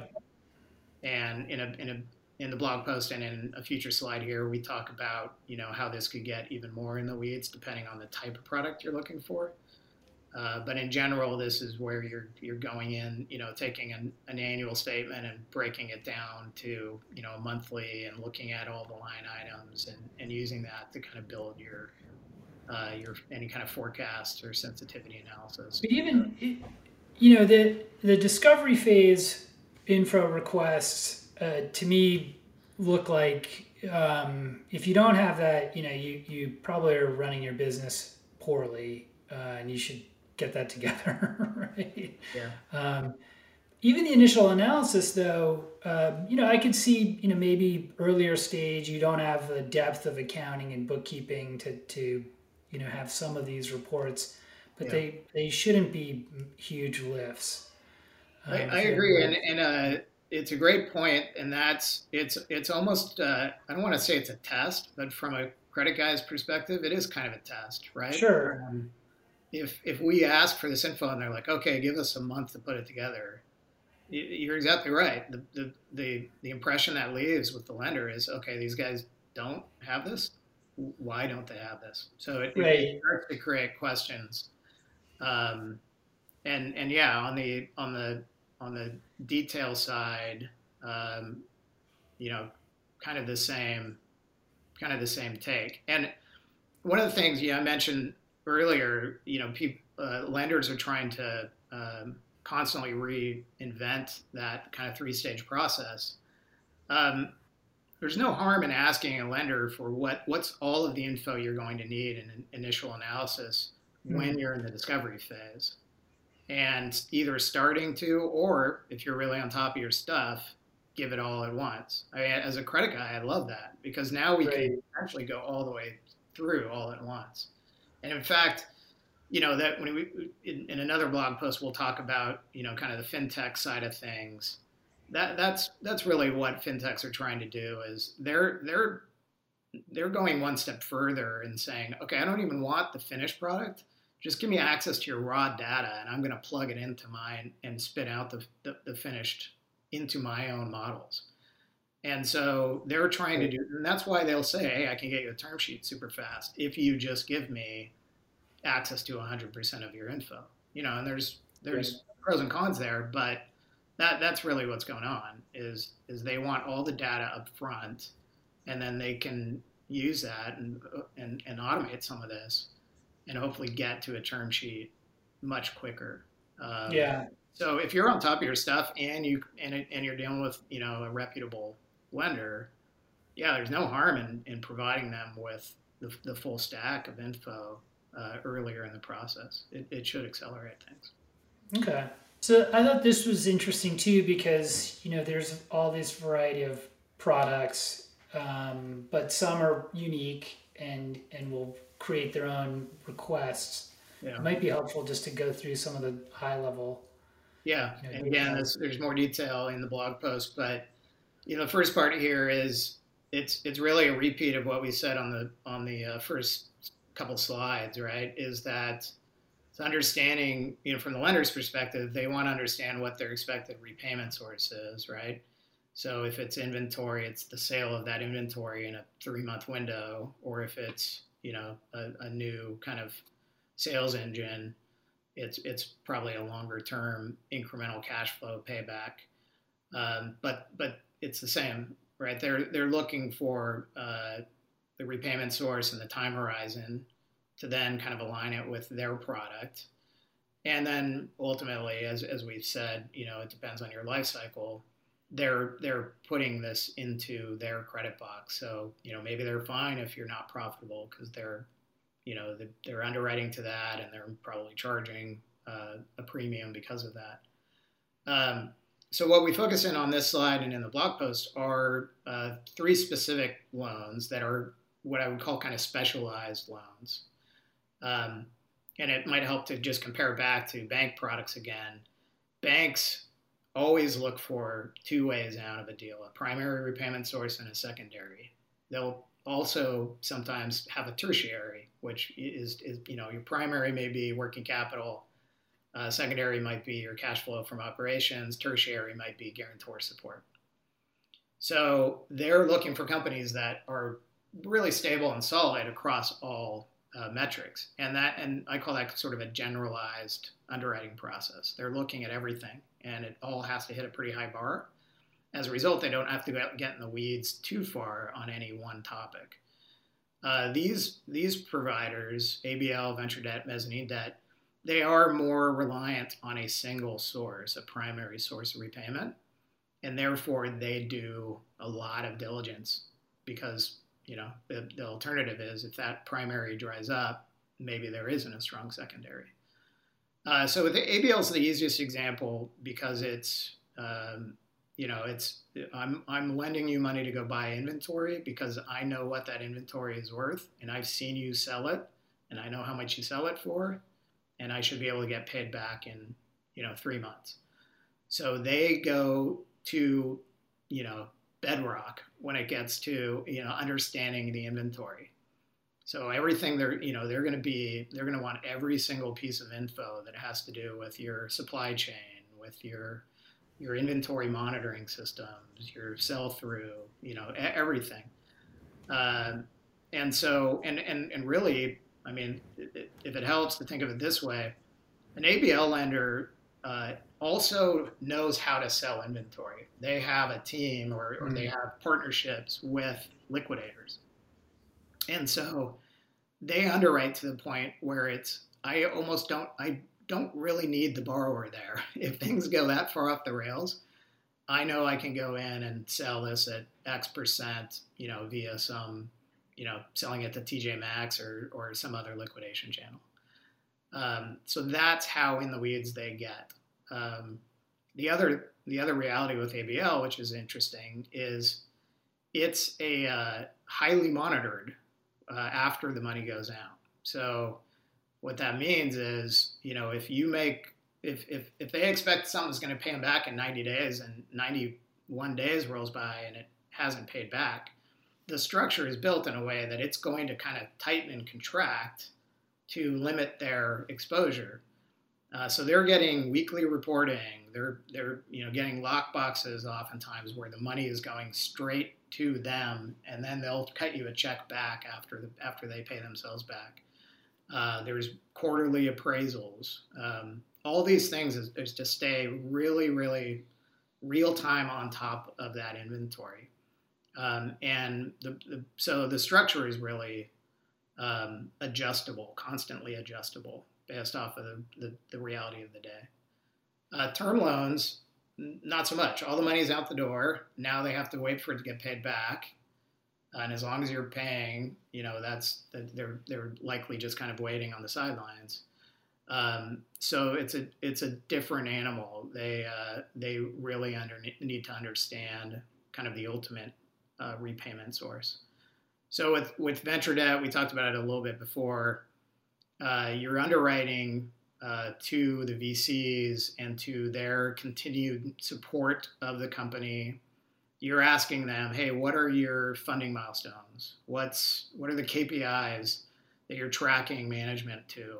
And in a in a in the blog post and in a future slide here, we talk about you know how this could get even more in the weeds depending on the type of product you're looking for. Uh, but in general, this is where you're you're going in, you know, taking an, an annual statement and breaking it down to you know monthly and looking at all the line items and, and using that to kind of build your uh, your any kind of forecast or sensitivity analysis. But even it, you know, the the discovery phase info requests uh, to me look like um, if you don't have that, you know, you, you probably are running your business poorly uh, and you should get that together, right? Yeah. Um, even the initial analysis, though, um, you know, I could see, you know, maybe earlier stage, you don't have the depth of accounting and bookkeeping to, to you know, have some of these reports, but Yeah. they, they shouldn't be huge lifts. I, Um, I if you have agree, and like, and uh, it's a great point, and that's it's it's almost uh, I don't want to say it's a test, but from a credit guy's perspective, it is kind of a test, right? sure, Um, if if we ask for this info and they're like, okay, give us a month to put it together, you're exactly right. The the the, the impression that leaves with the lender is, okay, these guys don't have this. Why don't they have this? So it, it, it right. starts to create questions. Um, and and yeah, on the on the on the detail side, um, you know, kind of the same kind of the same take. And one of the things, yeah, I mentioned earlier, you know, people, uh, lenders are trying to um, constantly reinvent that kind of three stage process. Um, there's no harm in asking a lender for what what's all of the info you're going to need in an initial analysis when Hmm. you're in the discovery phase, and either starting to, or if you're really on top of your stuff, give it all at once. I mean, as a credit guy, I love that because now we can Right. actually go all the way through all at once. And in fact, you know that when we in, in another blog post we'll talk about, you know, kind of the fintech side of things. That that's that's really what fintechs are trying to do is they're they're they're going one step further and saying, okay, I don't even want the finished product. Just give me access to your raw data, and I'm going to plug it into mine and spit out the, the, the finished into my own models. And so they're trying to Right. do, and that's why they'll say, hey, I can get you a term sheet super fast if you just give me access to one hundred percent of your info. You know, and there's Right. there's pros and cons there, but that that's really what's going on is is they want all the data up front, and then they can use that and and, and automate some of this and hopefully get to a term sheet much quicker. Um, Yeah. so if you're on top of your stuff and you and, it, and you're dealing with, you know, a reputable lender, yeah, there's no harm in, in providing them with the, the full stack of info uh, earlier in the process. It, it should accelerate things. Okay. So I thought this was interesting too because you know there's all this variety of products, um, but some are unique and and will create their own requests. It Yeah, might be helpful just to go through some of the high level, yeah. you know, And again, details. there's, there's more detail in the blog post, but you know, the first part here is it's it's really a repeat of what we said on the on the uh, first couple slides, right? Is that it's understanding, you know, from the lender's perspective, they want to understand what their expected repayment source is, right? So if it's inventory, it's the sale of that inventory in a three month window, or if it's, you know, a, a new kind of sales engine, it's it's probably a longer term incremental cash flow payback. Um, but but it's the same, right? They're they're looking for uh, the repayment source and the time horizon to then kind of align it with their product. And then ultimately, as, as we've said, you know, it depends on your life cycle. They're they're putting this into their credit box. So, you know, maybe they're fine if you're not profitable because they're, you know, they're underwriting to that and they're probably charging uh, a premium because of that. Um, so what we focus in on this slide and in the blog post are uh, three specific loans that are what I would call kind of specialized loans. Um, and it might help to just compare back to bank products again. Banks always look for two ways out of a deal, a primary repayment source and a secondary. They'll also sometimes have a tertiary, which is, is you know, your primary may be working capital, uh, secondary might be your cash flow from operations, tertiary might be guarantor support. So they're looking for companies that are really stable and solid across all uh, metrics, and that and I call that sort of a generalized underwriting process. They're looking at everything, and it all has to hit a pretty high bar. As a result, they don't have to get in the weeds too far on any one topic. Uh, these these providers, A B L, venture debt, mezzanine debt, they are more reliant on a single source, a primary source of repayment, and therefore they do a lot of diligence because, you know, the, the alternative is if that primary dries up, maybe there isn't a strong secondary. Uh, so the A B L is the easiest example because it's um, you know, it's I'm I'm lending you money to go buy inventory because I know what that inventory is worth, and I've seen you sell it, and I know how much you sell it for, and I should be able to get paid back in, you know, three months. So they go to, you know, bedrock when it gets to, you know, understanding the inventory. So everything they're, you know, they're going to be, they're going to want every single piece of info that has to do with your supply chain, with your, your inventory monitoring systems, your sell through, you know, everything. Uh, and so, and, and, and really, I mean, if it helps to think of it this way, an A B L lender uh, also knows how to sell inventory. They have a team or, or they have partnerships with liquidators. And so they underwrite to the point where it's, I almost don't, I don't really need the borrower there. If things go that far off the rails, I know I can go in and sell this at X percent, you know, via some, you know, selling it to T J Maxx or, or some other liquidation channel. Um, so that's how in the weeds they get. Um, the other, the other reality with A B L, which is interesting, is it's a uh, highly monitored uh, after the money goes out. So what that means is, you know, if you make, if if if they expect something's going to pay them back in ninety days and ninety-one days rolls by and it hasn't paid back, the structure is built in a way that it's going to kind of tighten and contract to limit their exposure. Uh, so they're getting weekly reporting. They're they're you know getting lock boxes oftentimes where the money is going straight to them, and then they'll cut you a check back after the after they pay themselves back. Uh, there's quarterly appraisals. Um, all these things is, is to stay really really real time on top of that inventory, um, and the, the so the structure is really um, adjustable, constantly adjustable, based off of the, the, the reality of the day. Uh, term loans, not so much. All the money's out the door. Now they have to wait for it to get paid back. And as long as you're paying, you know, that's they're they're likely just kind of waiting on the sidelines. Um, so it's a it's a different animal. They uh, they really under, need to understand kind of the ultimate uh, repayment source. So with with venture debt, we talked about it a little bit before. Uh, you're underwriting uh, to the V Cs and to their continued support of the company. You're asking them, hey, what are your funding milestones? What's what are the K P Is that you're tracking management to?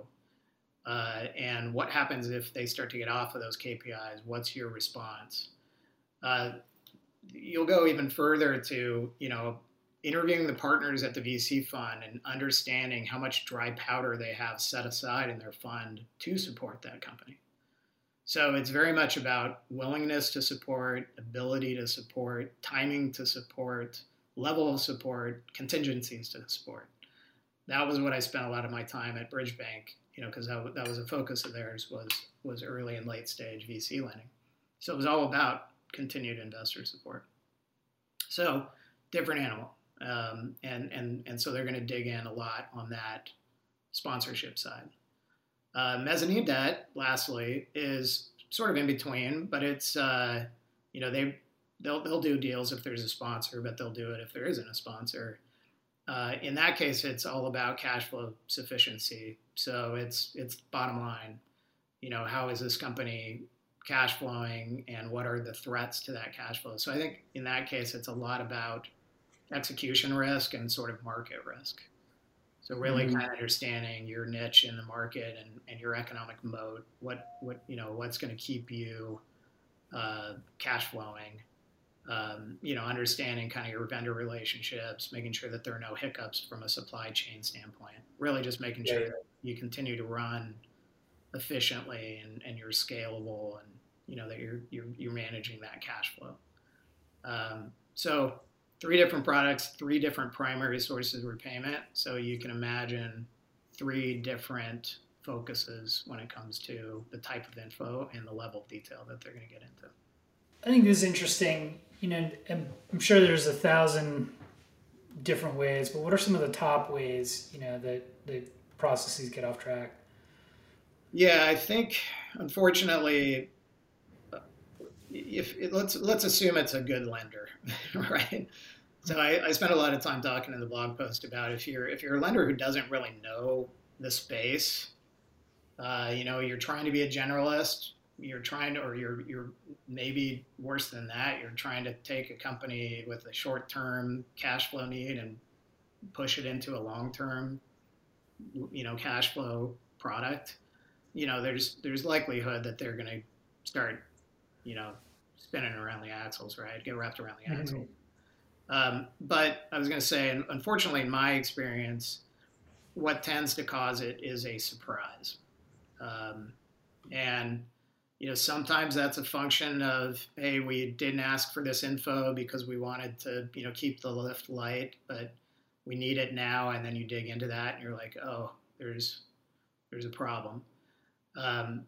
Uh, and what happens if they start to get off of those K P Is? What's your response? Uh, you'll go even further to, you know, interviewing the partners at the V C fund and understanding how much dry powder they have set aside in their fund to support that company. So it's very much about willingness to support, ability to support, timing to support, level of support, contingencies to support. That was what I spent a lot of my time at Bridge Bank, you know, because that, that was a focus of theirs, was was early and late stage V C lending. So it was all about continued investor support. So different animal. Um, and, and, and so they're going to dig in a lot on that sponsorship side. Uh, mezzanine debt, lastly, is sort of in between, but it's, uh, you know, they, they'll, they'll do deals if there's a sponsor, but they'll do it if there isn't a sponsor. Uh, in that case, it's all about cash flow sufficiency. So it's, it's bottom line, you know, how is this company cash flowing and what are the threats to that cash flow? So I think in that case, it's a lot about execution risk and sort of market risk. So really mm-hmm. kind of understanding your niche in the market and, and your economic moat, what, what, you know, what's going to keep you uh, cash flowing, um, you know, understanding kind of your vendor relationships, making sure that there are no hiccups from a supply chain standpoint, really just making sure yeah, yeah. that you continue to run efficiently and, and you're scalable and, you know, that you're, you're, you're managing that cash flow. Um, so three different products, three different primary sources of repayment. So you can imagine three different focuses when it comes to the type of info and the level of detail that they're going to get into. I think this is interesting. You know, I'm sure there's a thousand different ways, but what are some of the top ways, you know, that the processes get off track? Yeah, I think, unfortunately, if it, let's let's assume it's a good lender, right? So I, I spent a lot of time talking in the blog post about if you're if you're a lender who doesn't really know the space, uh, you know, you're trying to be a generalist, you're trying to, or you're you're maybe worse than that, you're trying to take a company with a short-term cash flow need and push it into a long-term, you know, cash flow product. You know, there's there's likelihood that they're going to start, you know, spinning around the axles, right? Get wrapped around the mm-hmm. axle. Um, but I was going to say, unfortunately, in my experience, what tends to cause it is a surprise. Um, and, you know, sometimes that's a function of, hey, we didn't ask for this info because we wanted to, you know, keep the lift light, but we need it now. And then you dig into that and you're like, oh, there's, there's a problem. Um,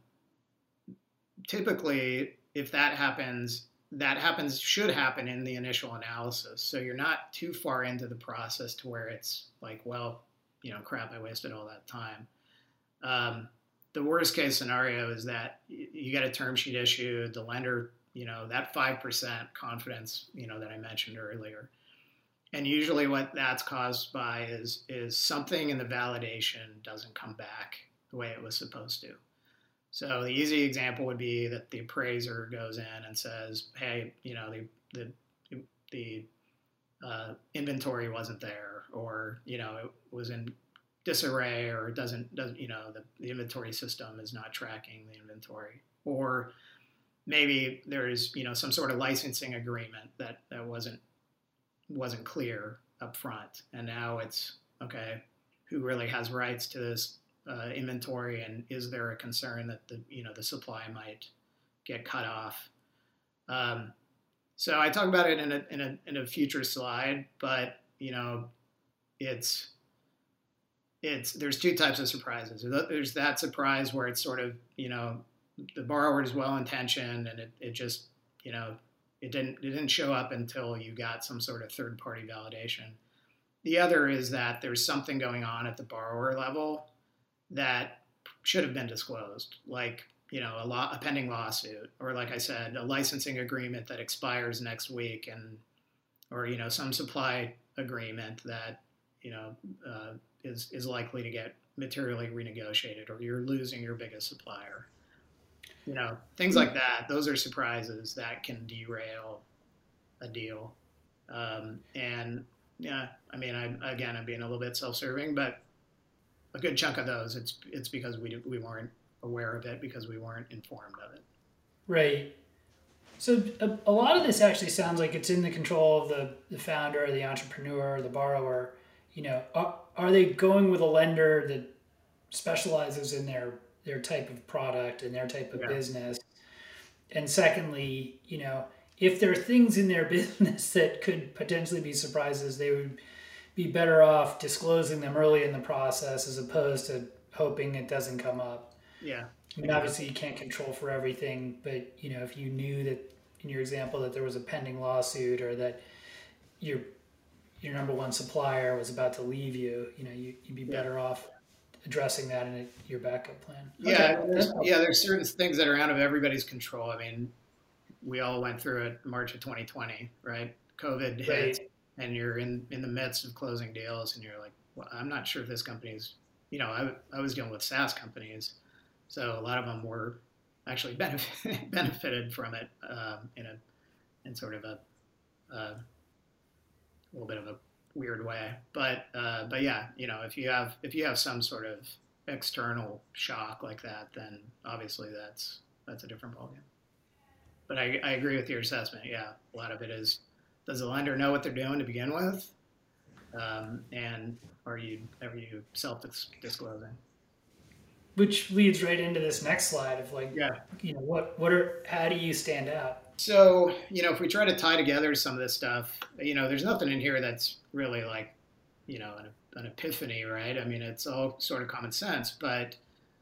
typically, if that happens, that happens, should happen in the initial analysis. So you're not too far into the process to where it's like, well, you know, crap, I wasted all that time. Um, the worst case scenario is that you get a term sheet issued, the lender, you know, that five percent confidence, you know, that I mentioned earlier. And usually what that's caused by is, is something in the validation doesn't come back the way it was supposed to. So the easy example would be that the appraiser goes in and says, hey, you know, the, the, the uh, inventory wasn't there, or, you know, it was in disarray, or it doesn't, doesn't you know, the, the inventory system is not tracking the inventory. Or maybe there's, you know, some sort of licensing agreement that, that wasn't, wasn't clear up front. And now it's, okay, who really has rights to this uh, inventory, and is there a concern that the, you know, the supply might get cut off? Um, so I talk about it in a, in a, in a future slide, but, you know, it's, it's, there's two types of surprises. There's that surprise where it's sort of, you know, the borrower is well-intentioned and it, it just, you know, it didn't, it didn't show up until you got some sort of third-party validation. The other is that there's something going on at the borrower level that should have been disclosed, like, you know, a, law, a pending lawsuit, or like I said, a licensing agreement that expires next week, and, or, you know, some supply agreement that, you know, uh, is, is likely to get materially renegotiated, or you're losing your biggest supplier. You know, things like that. Those are surprises that can derail a deal. Um, and yeah, I mean, I, again, I'm being a little bit self-serving, but a good chunk of those, it's it's because we we weren't aware of it, because we weren't informed of it. Right. So a, a lot of this actually sounds like it's in the control of the, the founder, the entrepreneur, the borrower. You know, are, are they going with a lender that specializes in their their type of product and their type of yeah. business? And secondly, you know, if there are things in their business that could potentially be surprises, they would be better off disclosing them early in the process as opposed to hoping it doesn't come up. Yeah. I mean, obviously you can't control for everything, but, you know, if you knew that, in your example, that there was a pending lawsuit, or that your your number one supplier was about to leave you, you know, you, you'd be better yeah. off addressing that in a, your backup plan. Yeah, okay. there's, yeah, there's certain things that are out of everybody's control. I mean, we all went through it March of twenty twenty, right? COVID hit. Right. And you're in, in the midst of closing deals, and you're like, well, I'm not sure if this company's, you know, I, I was dealing with SaaS companies, so a lot of them were actually benefit, benefited from it um, in a in sort of a, a little bit of a weird way. But uh, but yeah, you know, if you have if you have some sort of external shock like that, then obviously that's that's a different ballgame. But I, I agree with your assessment. Yeah, a lot of it is, does the lender know what they're doing to begin with? Um, and are you are you self-disclosing? Which leads right into this next slide of like, yeah. you know, what what are how do you stand out? So, you know, if we try to tie together some of this stuff, you know, there's nothing in here that's really like, you know, an, an epiphany, right? I mean, it's all sort of common sense, but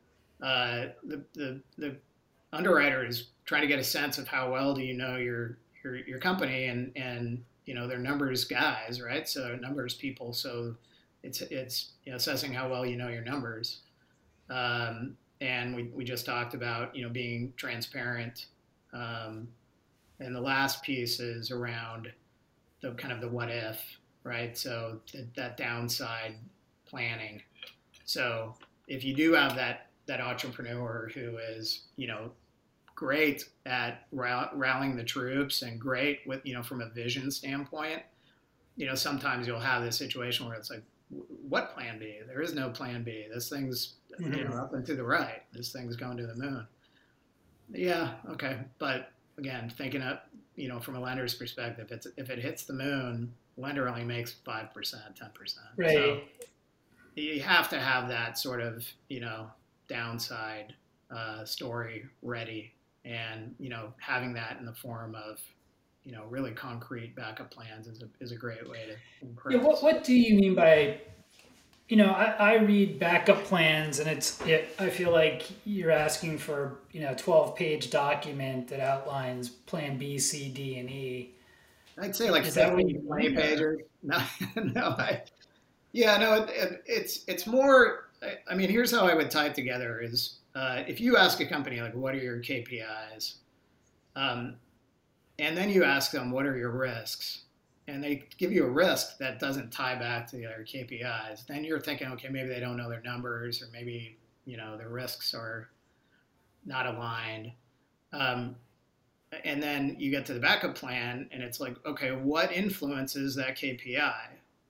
uh, the the the underwriter is trying to get a sense of how well do you know your your your company, and and you know, they're numbers guys, right? So numbers people. So it's it's you know, assessing how well you know your numbers. Um, and we we just talked about, you know, being transparent, um, and the last piece is around the kind of the what if, right? So th- that downside planning. So if you do have that that entrepreneur who is, you know, great at rallying the troops and great with, you know, from a vision standpoint, you know, sometimes you'll have this situation where it's like, what plan B? There is no plan B. This thing's, mm-hmm. you know, up and to the right. This thing's going to the moon. Yeah, okay. But again, thinking up, you know, from a lender's perspective, it's, if it hits the moon, lender only makes five percent, ten percent. Right. So you have to have that sort of, you know, downside uh, story ready, and, you know, having that in the form of, you know, really concrete backup plans is a, is a great way to improve. Yeah, what, what do you mean by, you know, I, I read backup plans, and it's, it, I feel like you're asking for, you know, twelve page document that outlines plan B, C, D, and E. I'd say like fifteen, twenty pages. No, no, I, yeah, no, it, it, it's, it's more, I, I mean, here's how I would tie it together is, uh, if you ask a company, like, what are your K P Is? Um, And then you ask them, what are your risks? And they give you a risk that doesn't tie back to their K P Is. Then you're thinking, okay, maybe they don't know their numbers, or maybe, you know, their risks are not aligned. Um, and then you get to the backup plan, and it's like, okay, what influences that K P I?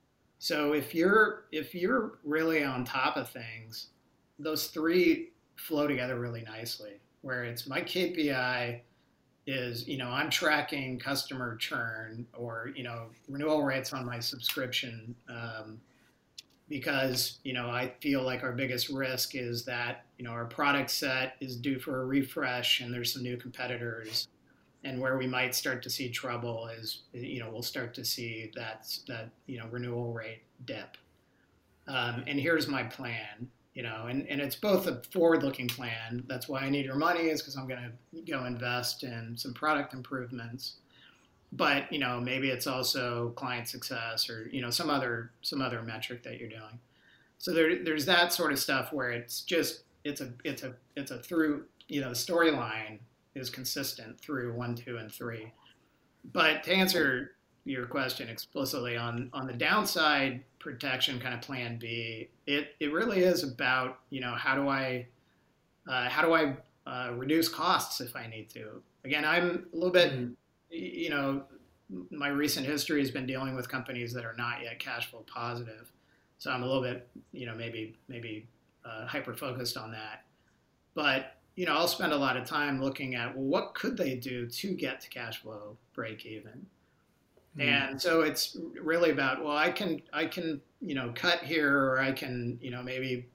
So if you're if you're really on top of things, those three flow together really nicely. Where it's my K P I is, you know, I'm tracking customer churn, or, you know, renewal rates on my subscription, um, because, you know, I feel like our biggest risk is that, you know, our product set is due for a refresh and there's some new competitors, and where we might start to see trouble is, you know, we'll start to see that, that, you know, renewal rate dip. Um, and here's my plan. You know, and, and it's both a forward-looking plan. That's why I need your money, is because I'm going to go invest in some product improvements. But, you know, maybe it's also client success, or, you know, some other some other metric that you're doing. So there there's that sort of stuff where it's just it's a it's a it's a through, you know, the storyline is consistent through one, two, and three. But to answer your question explicitly on on the downside protection kind of plan B, it it really is about, you know, how do I uh, how do I uh, reduce costs if I need to. Again, I'm a little bit, mm-hmm. you know, my recent history has been dealing with companies that are not yet cash flow positive, so I'm a little bit, you know, maybe maybe uh, hyper focused on that. But, you know, I'll spend a lot of time looking at, well, what could they do to get to cash flow break even. And so it's really about, well, I can, I can, you know, cut here, or I can, you know, maybe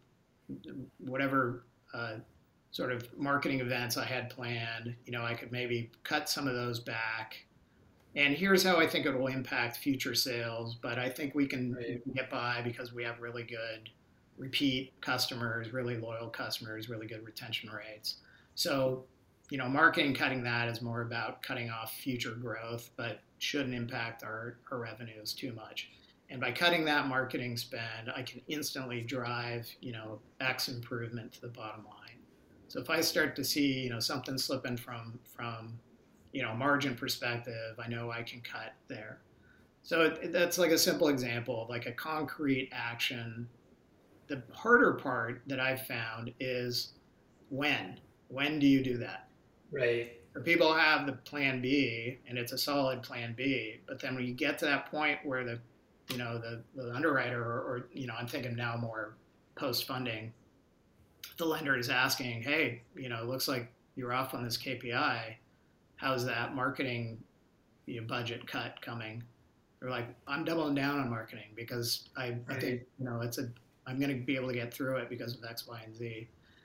whatever uh, sort of marketing events I had planned, you know, I could maybe cut some of those back. And here's how I think it will impact future sales. But I think we can, right. we can get by because we have really good repeat customers, really loyal customers, really good retention rates. So, you know, marketing, cutting that is more about cutting off future growth, but shouldn't impact our, our revenues too much. And by cutting that marketing spend, I can instantly drive, you know, X improvement to the bottom line. So if I start to see, you know, something slipping from, from, you know, margin perspective, I know I can cut there. So it, that's like a simple example of like a concrete action. The harder part that I've found is when, when do you do that? Right. Or people have the plan B, and it's a solid plan B, but then when you get to that point where the, you know, the, the underwriter, or, or, you know, I'm thinking now more post-funding, the lender is asking, hey, you know, it looks like you're off on this K P I. How's that marketing, you know, budget cut coming? They're like, I'm doubling down on marketing because I, right. I think, you know, it's a, I'm going to be able to get through it because of X, Y, and Z.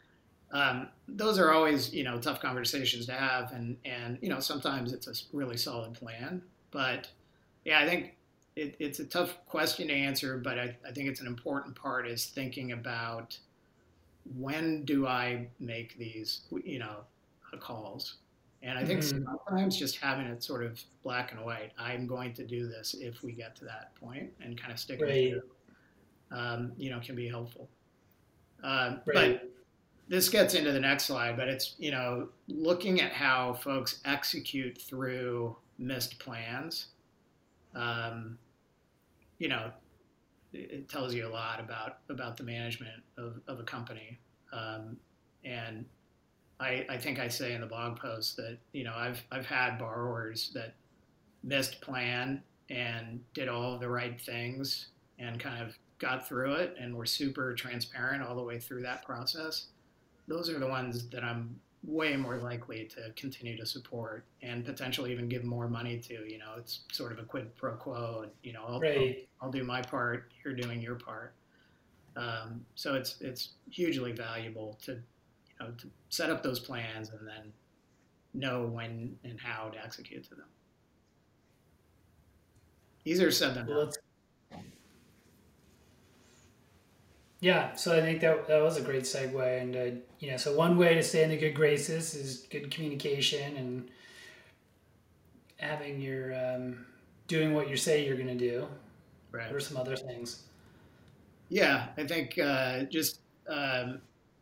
Um, those are always, you know, tough conversations to have. And, and, you know, sometimes it's a really solid plan. But, yeah, I think it, it's a tough question to answer, but I, I think it's an important part is thinking about when do I make these, you know, calls. And I think mm-hmm. sometimes just having it sort of black and white, I'm going to do this if we get to that point, and kind of sticking right. to it, um, you know, can be helpful. Uh, right. But this gets into the next slide, but it's, you know, looking at how folks execute through missed plans, um, you know, it, it tells you a lot about, about the management of, of a company. Um, and I, I think I say in the blog post that, you know, I've, I've had borrowers that missed plan and did all of the right things and kind of got through it and were super transparent all the way through that process. Those are the ones that I'm way more likely to continue to support and potentially even give more money to. You know, it's sort of a quid pro quo, and you know, I'll, Right. I'll, I'll do my part, you're doing your part. Um, so it's it's hugely valuable to, you know, to set up those plans and then know when and how to execute to them. Easier said than Well, done. let's Yeah, so I think that that was a great segue, and uh, you know, so one way to stay in the good graces is good communication and having your um, doing what you say you're going to do. Right. What are some other things? Yeah, I think uh, just um,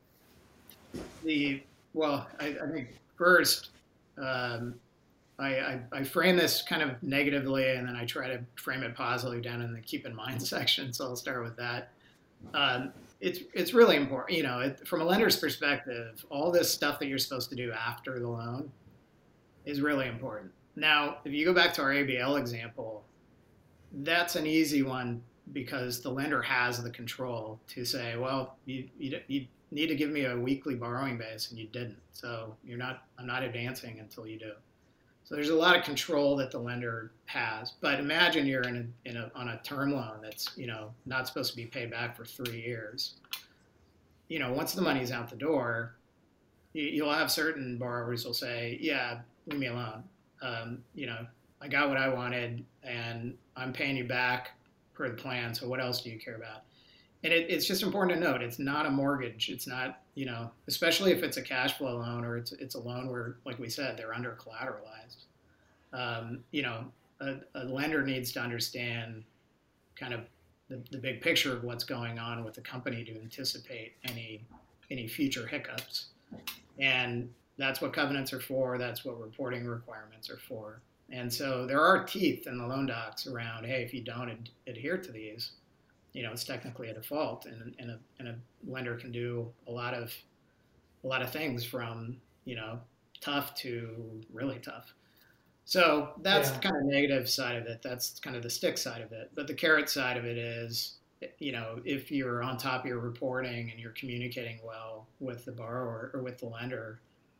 the well, I, I think first um, I, I, I frame this kind of negatively, and then I try to frame it positively down in the keep in mind section. So I'll start with that. Um, it's it's really important, you know, it, from a lender's perspective, all this stuff that you're supposed to do after the loan is really important. Now, if you go back to our A B L example, that's an easy one because the lender has the control to say, well, you, you, you need to give me a weekly borrowing base, and you didn't. So you're not, I'm not advancing until you do. So there's a lot of control that the lender has. But imagine you're in a, in a, on a term loan that's, you know, not supposed to be paid back for three years. You know, once the money's out the door, you, you'll have certain borrowers will say, yeah, leave me alone. Um, you know, I got what I wanted and I'm paying you back per the plan. So what else do you care about? And it, it's just important to note, it's not a mortgage. It's not, you know, especially if it's a cash flow loan or it's it's a loan where, like we said, they're under collateralized. Um, you know, a, a lender needs to understand kind of the, the big picture of what's going on with the company to anticipate any any future hiccups. And that's what covenants are for. That's what reporting requirements are for. And so there are teeth in the loan docs around, hey, if you don't ad- adhere to these, you know, it's technically a default, and, and, a, and a lender can do a lot of a lot of things from, you know, tough to really tough. So that's Yeah. the kind of negative side of it. That's kind of the stick side of it. But the carrot side of it is, you know, if you're on top of your reporting and you're communicating well with the borrower or with the lender,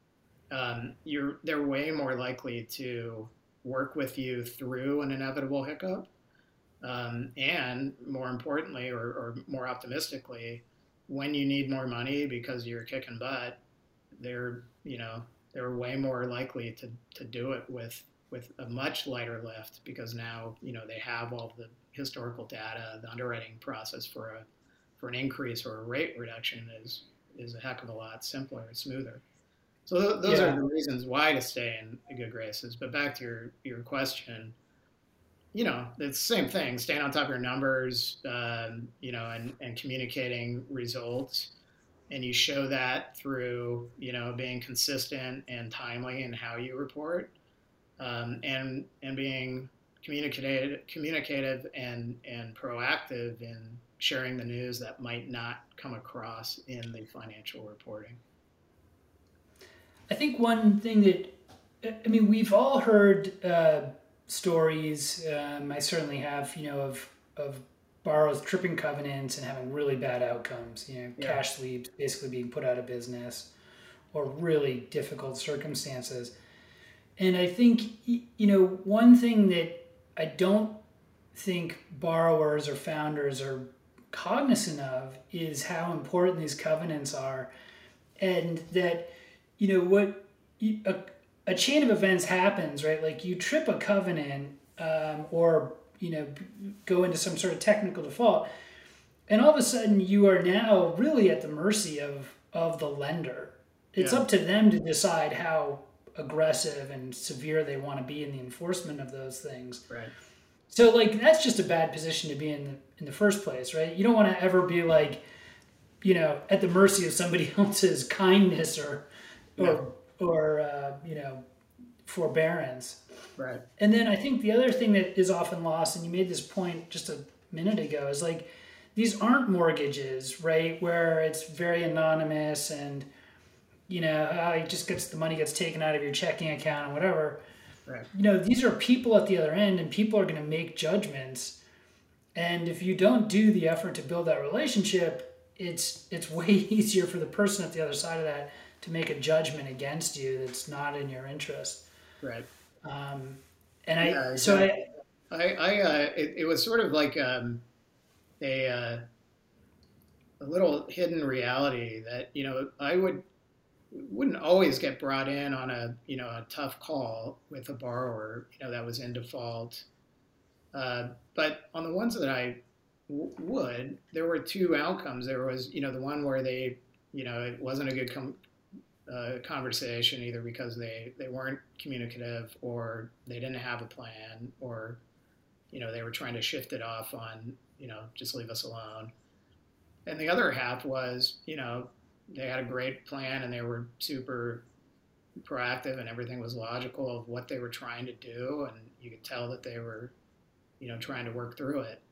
um, you're they're way more likely to work with you through an inevitable hiccup. Um, and more importantly, or, or more optimistically, when you need more money because you're kicking butt, they're, you know, they're way more likely to, to do it with with a much lighter lift because now, you know, they have all the historical data. The underwriting process for a for an increase or a rate reduction is is a heck of a lot simpler and smoother. So th- those are Yeah. the reasons why to stay in good graces. But back to your your question, you know, it's the same thing, staying on top of your numbers, um, you know, and, and communicating results. And you show that through, you know, being consistent and timely in how you report, um, and, and being communicative, communicative and, and proactive in sharing the news that might not come across in the financial reporting. I think one thing that, I mean, we've all heard uh, stories. Um, I certainly have, you know, of of borrowers tripping covenants and having really bad outcomes. You know, Yeah. cash sweeps, basically being put out of business, or really difficult circumstances. And I think, you know, one thing that I don't think borrowers or founders are cognizant of is how important these covenants are, and that, you know, what a, a chain of events happens, right? Like you trip a covenant, um, or you know, go into some sort of technical default, and all of a sudden you are now really at the mercy of of the lender. It's Yeah. up to them to decide how aggressive and severe they want to be in the enforcement of those things. Right. So like that's just a bad position to be in the, in the first place, right? You don't want to ever be like, you know, at the mercy of somebody else's kindness or, Yeah. or, or uh, you know, forbearance. Right. And then I think the other thing that is often lost, and you made this point just a minute ago, is like these aren't mortgages, right? Where it's very anonymous and, you know, uh, it just gets the money gets taken out of your checking account or whatever. Right. You know, these are people at the other end, and people are going to make judgments. And if you don't do the effort to build that relationship, it's it's way easier for the person at the other side of that to make a judgment against you that's not in your interest. Right. Um, and I, Yeah, so exactly. I, I, I uh, it, it was sort of like um, a uh, a little hidden reality that you know I would wouldn't always get brought in on a you know a tough call with a borrower you know that was in default, uh, but on the ones that I w- would, there were two outcomes. There was you know the one where they you know it wasn't a good com- uh, conversation either because they they weren't communicative or they didn't have a plan or you know they were trying to shift it off on you know just leave us alone. And the other half was you know they had a great plan and they were super proactive and everything was logical of what they were trying to do and you could tell that they were you know trying to work through it.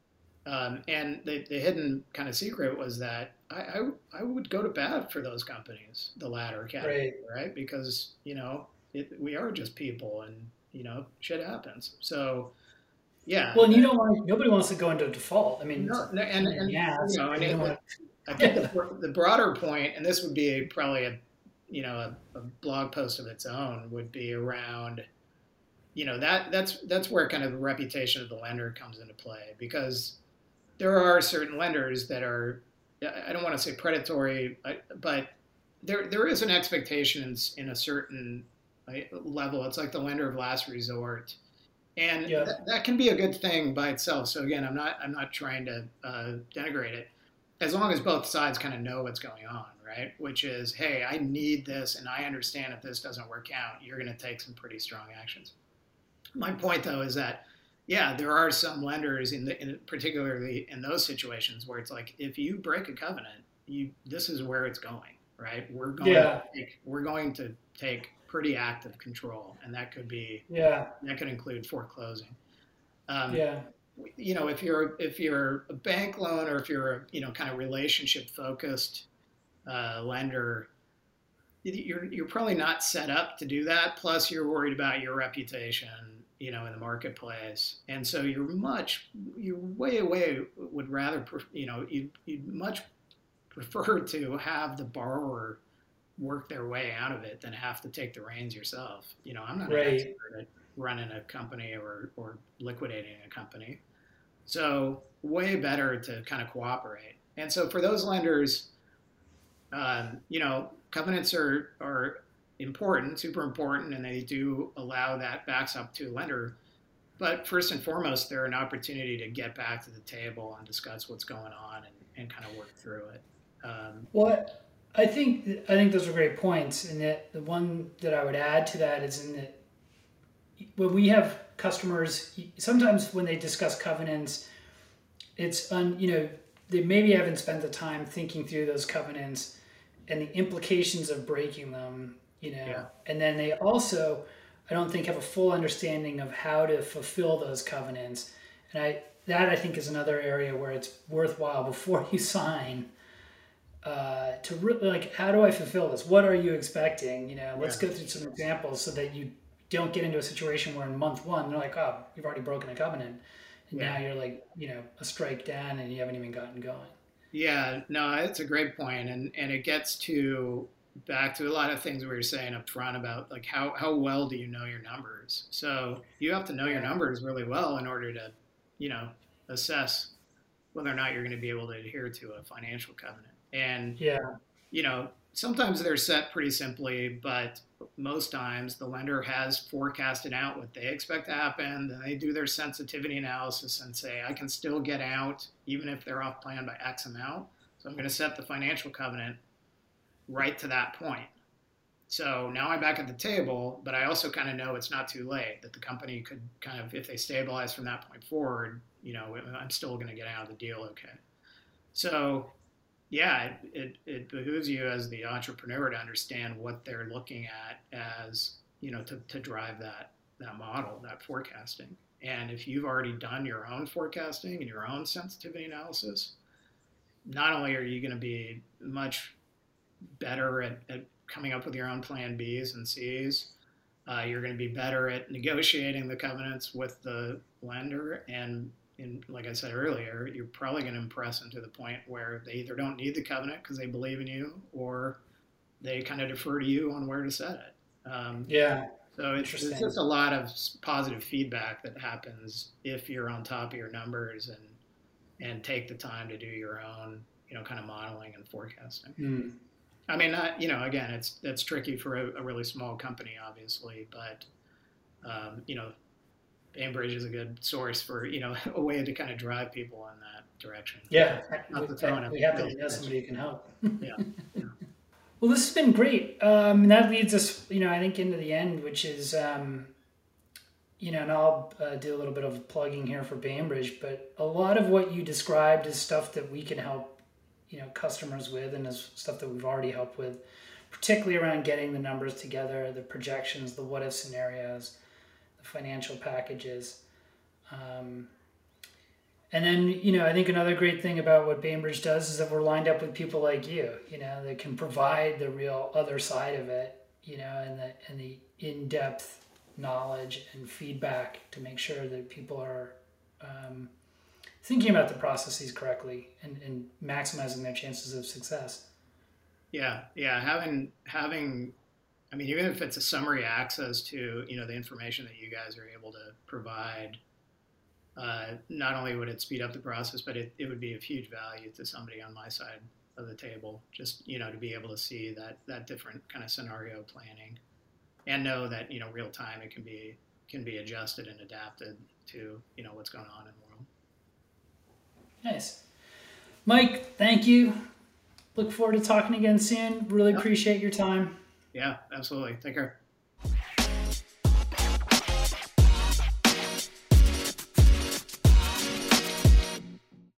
Um, and the, the hidden kind of secret was that I, I, I would go to bat for those companies, the latter category, right. right? Because, you know, it, we are just people and, you know, shit happens. So, yeah. Well, and you don't want, nobody wants to go into default. I mean, it's No, a no, and, pain in and, the you ass, know, and and you it, don't want I think to, the, the broader point, and this would be a, probably a, you know, a, a blog post of its own, would be around, you know, that that's that's where kind of the reputation of the lender comes into play because there are certain lenders that are, I don't want to say predatory, but there there is an expectation in, in a certain level. It's like the lender of last resort, and yeah, that, that can be a good thing by itself. So again, I'm not I'm not trying to uh, denigrate it, as long as both sides kind of know what's going on, right? Which is, hey, I need this, and I understand if this doesn't work out, you're going to take some pretty strong actions. My point, though, is that yeah, there are some lenders, in, the, in particularly in those situations, where it's like if you break a covenant, you this is where it's going, right? We're going to yeah, take, we're going to take pretty active control, and that could be yeah, that could include foreclosing. Um, yeah, you know, if you're if you're a bank loan or if you're a you know kind of relationship focused uh, lender, you're you're probably not set up to do that. Plus, you're worried about your reputation, you know, in the marketplace, and so you're much you way way would rather you know you you much prefer to have the borrower work their way out of it than have to take the reins yourself. You know, I'm not an right. expert at running a company or or liquidating a company, so way better to kind of cooperate. And so for those lenders um, you know, covenants are are important, super important, and they do allow that backs up to a lender. But first and foremost, they're an opportunity to get back to the table and discuss what's going on and, and kind of work through it. Um, Well, I think I think those are great points, and that the one that I would add to that is in that when we have customers, sometimes when they discuss covenants, it's un, you know they maybe haven't spent the time thinking through those covenants and the implications of breaking them, you know, yeah, and then they also, I don't think, have a full understanding of how to fulfill those covenants, and I that I think is another area where it's worthwhile before you sign uh, to really like, how do I fulfill this? What are you expecting? You know, let's yeah, go through some examples so that you don't get into a situation where in month one they're like, oh, you've already broken a covenant, and yeah. now you're like, you know, a strike down and you haven't even gotten going. Yeah, no, it's a great point, and and it gets to back to a lot of things we were saying up front about like how how well do you know your numbers? So you have to know your Yeah, numbers really well in order to, you know, assess whether or not you're going to be able to adhere to a financial covenant. And yeah, you know, sometimes they're set pretty simply, but most times the lender has forecasted out what they expect to happen. Then they do their sensitivity analysis and say, I can still get out even if they're off plan by X amount. So I'm going to set the financial covenant right to that point. So now I'm back at the table, but I also kind of know it's not too late, that the company could kind of, if they stabilize from that point forward, you know, I'm still going to get out of the deal okay. So yeah, it, it, it behooves you as the entrepreneur to understand what they're looking at as, you know, to, to drive that, that model, that forecasting. And if you've already done your own forecasting and your own sensitivity analysis, not only are you going to be much better at, at coming up with your own plan B's and C's, uh, you're going to be better at negotiating the covenants with the lender. And in, like I said earlier, you're probably going to impress them to the point where they either don't need the covenant because they believe in you, or they kind of defer to you on where to set it. Um, Yeah. so it's, it's just a lot of positive feedback that happens if you're on top of your numbers and and take the time to do your own, you know, kind of modeling and forecasting. Mm. I mean, not, you know, again, it's that's tricky for a, a really small company, obviously, but um, you know, Bainbridge is a good source for, you know, a way to kind of drive people in that direction. Yeah, not we, to we happen to know somebody who can help. Yeah. Yeah. Well, this has been great. Um, and that leads us, you know, I think into the end, which is, um, you know, and I'll uh, do a little bit of plugging here for Bainbridge, but a lot of what you described is stuff that we can help, you know, customers with, and is stuff that we've already helped with, particularly around getting the numbers together, the projections, the what if scenarios, the financial packages. Um, and then, you know, I think another great thing about what Bainbridge does is that we're lined up with people like you, you know, that can provide the real other side of it, you know, and the, and the in-depth knowledge and feedback to make sure that people are um, thinking about the processes correctly and, and maximizing their chances of success. Yeah, yeah, having having, I mean, even if it's a summary access to, you know, the information that you guys are able to provide, uh, not only would it speed up the process, but it, it would be of huge value to somebody on my side of the table. Just, you know, to be able to see that that different kind of scenario planning. And know that, you know, real time it can be can be adjusted and adapted to, you know, what's going on in the world. Nice. Mike, thank you. Look forward to talking again soon. Really appreciate your time. Yeah, absolutely. Take care.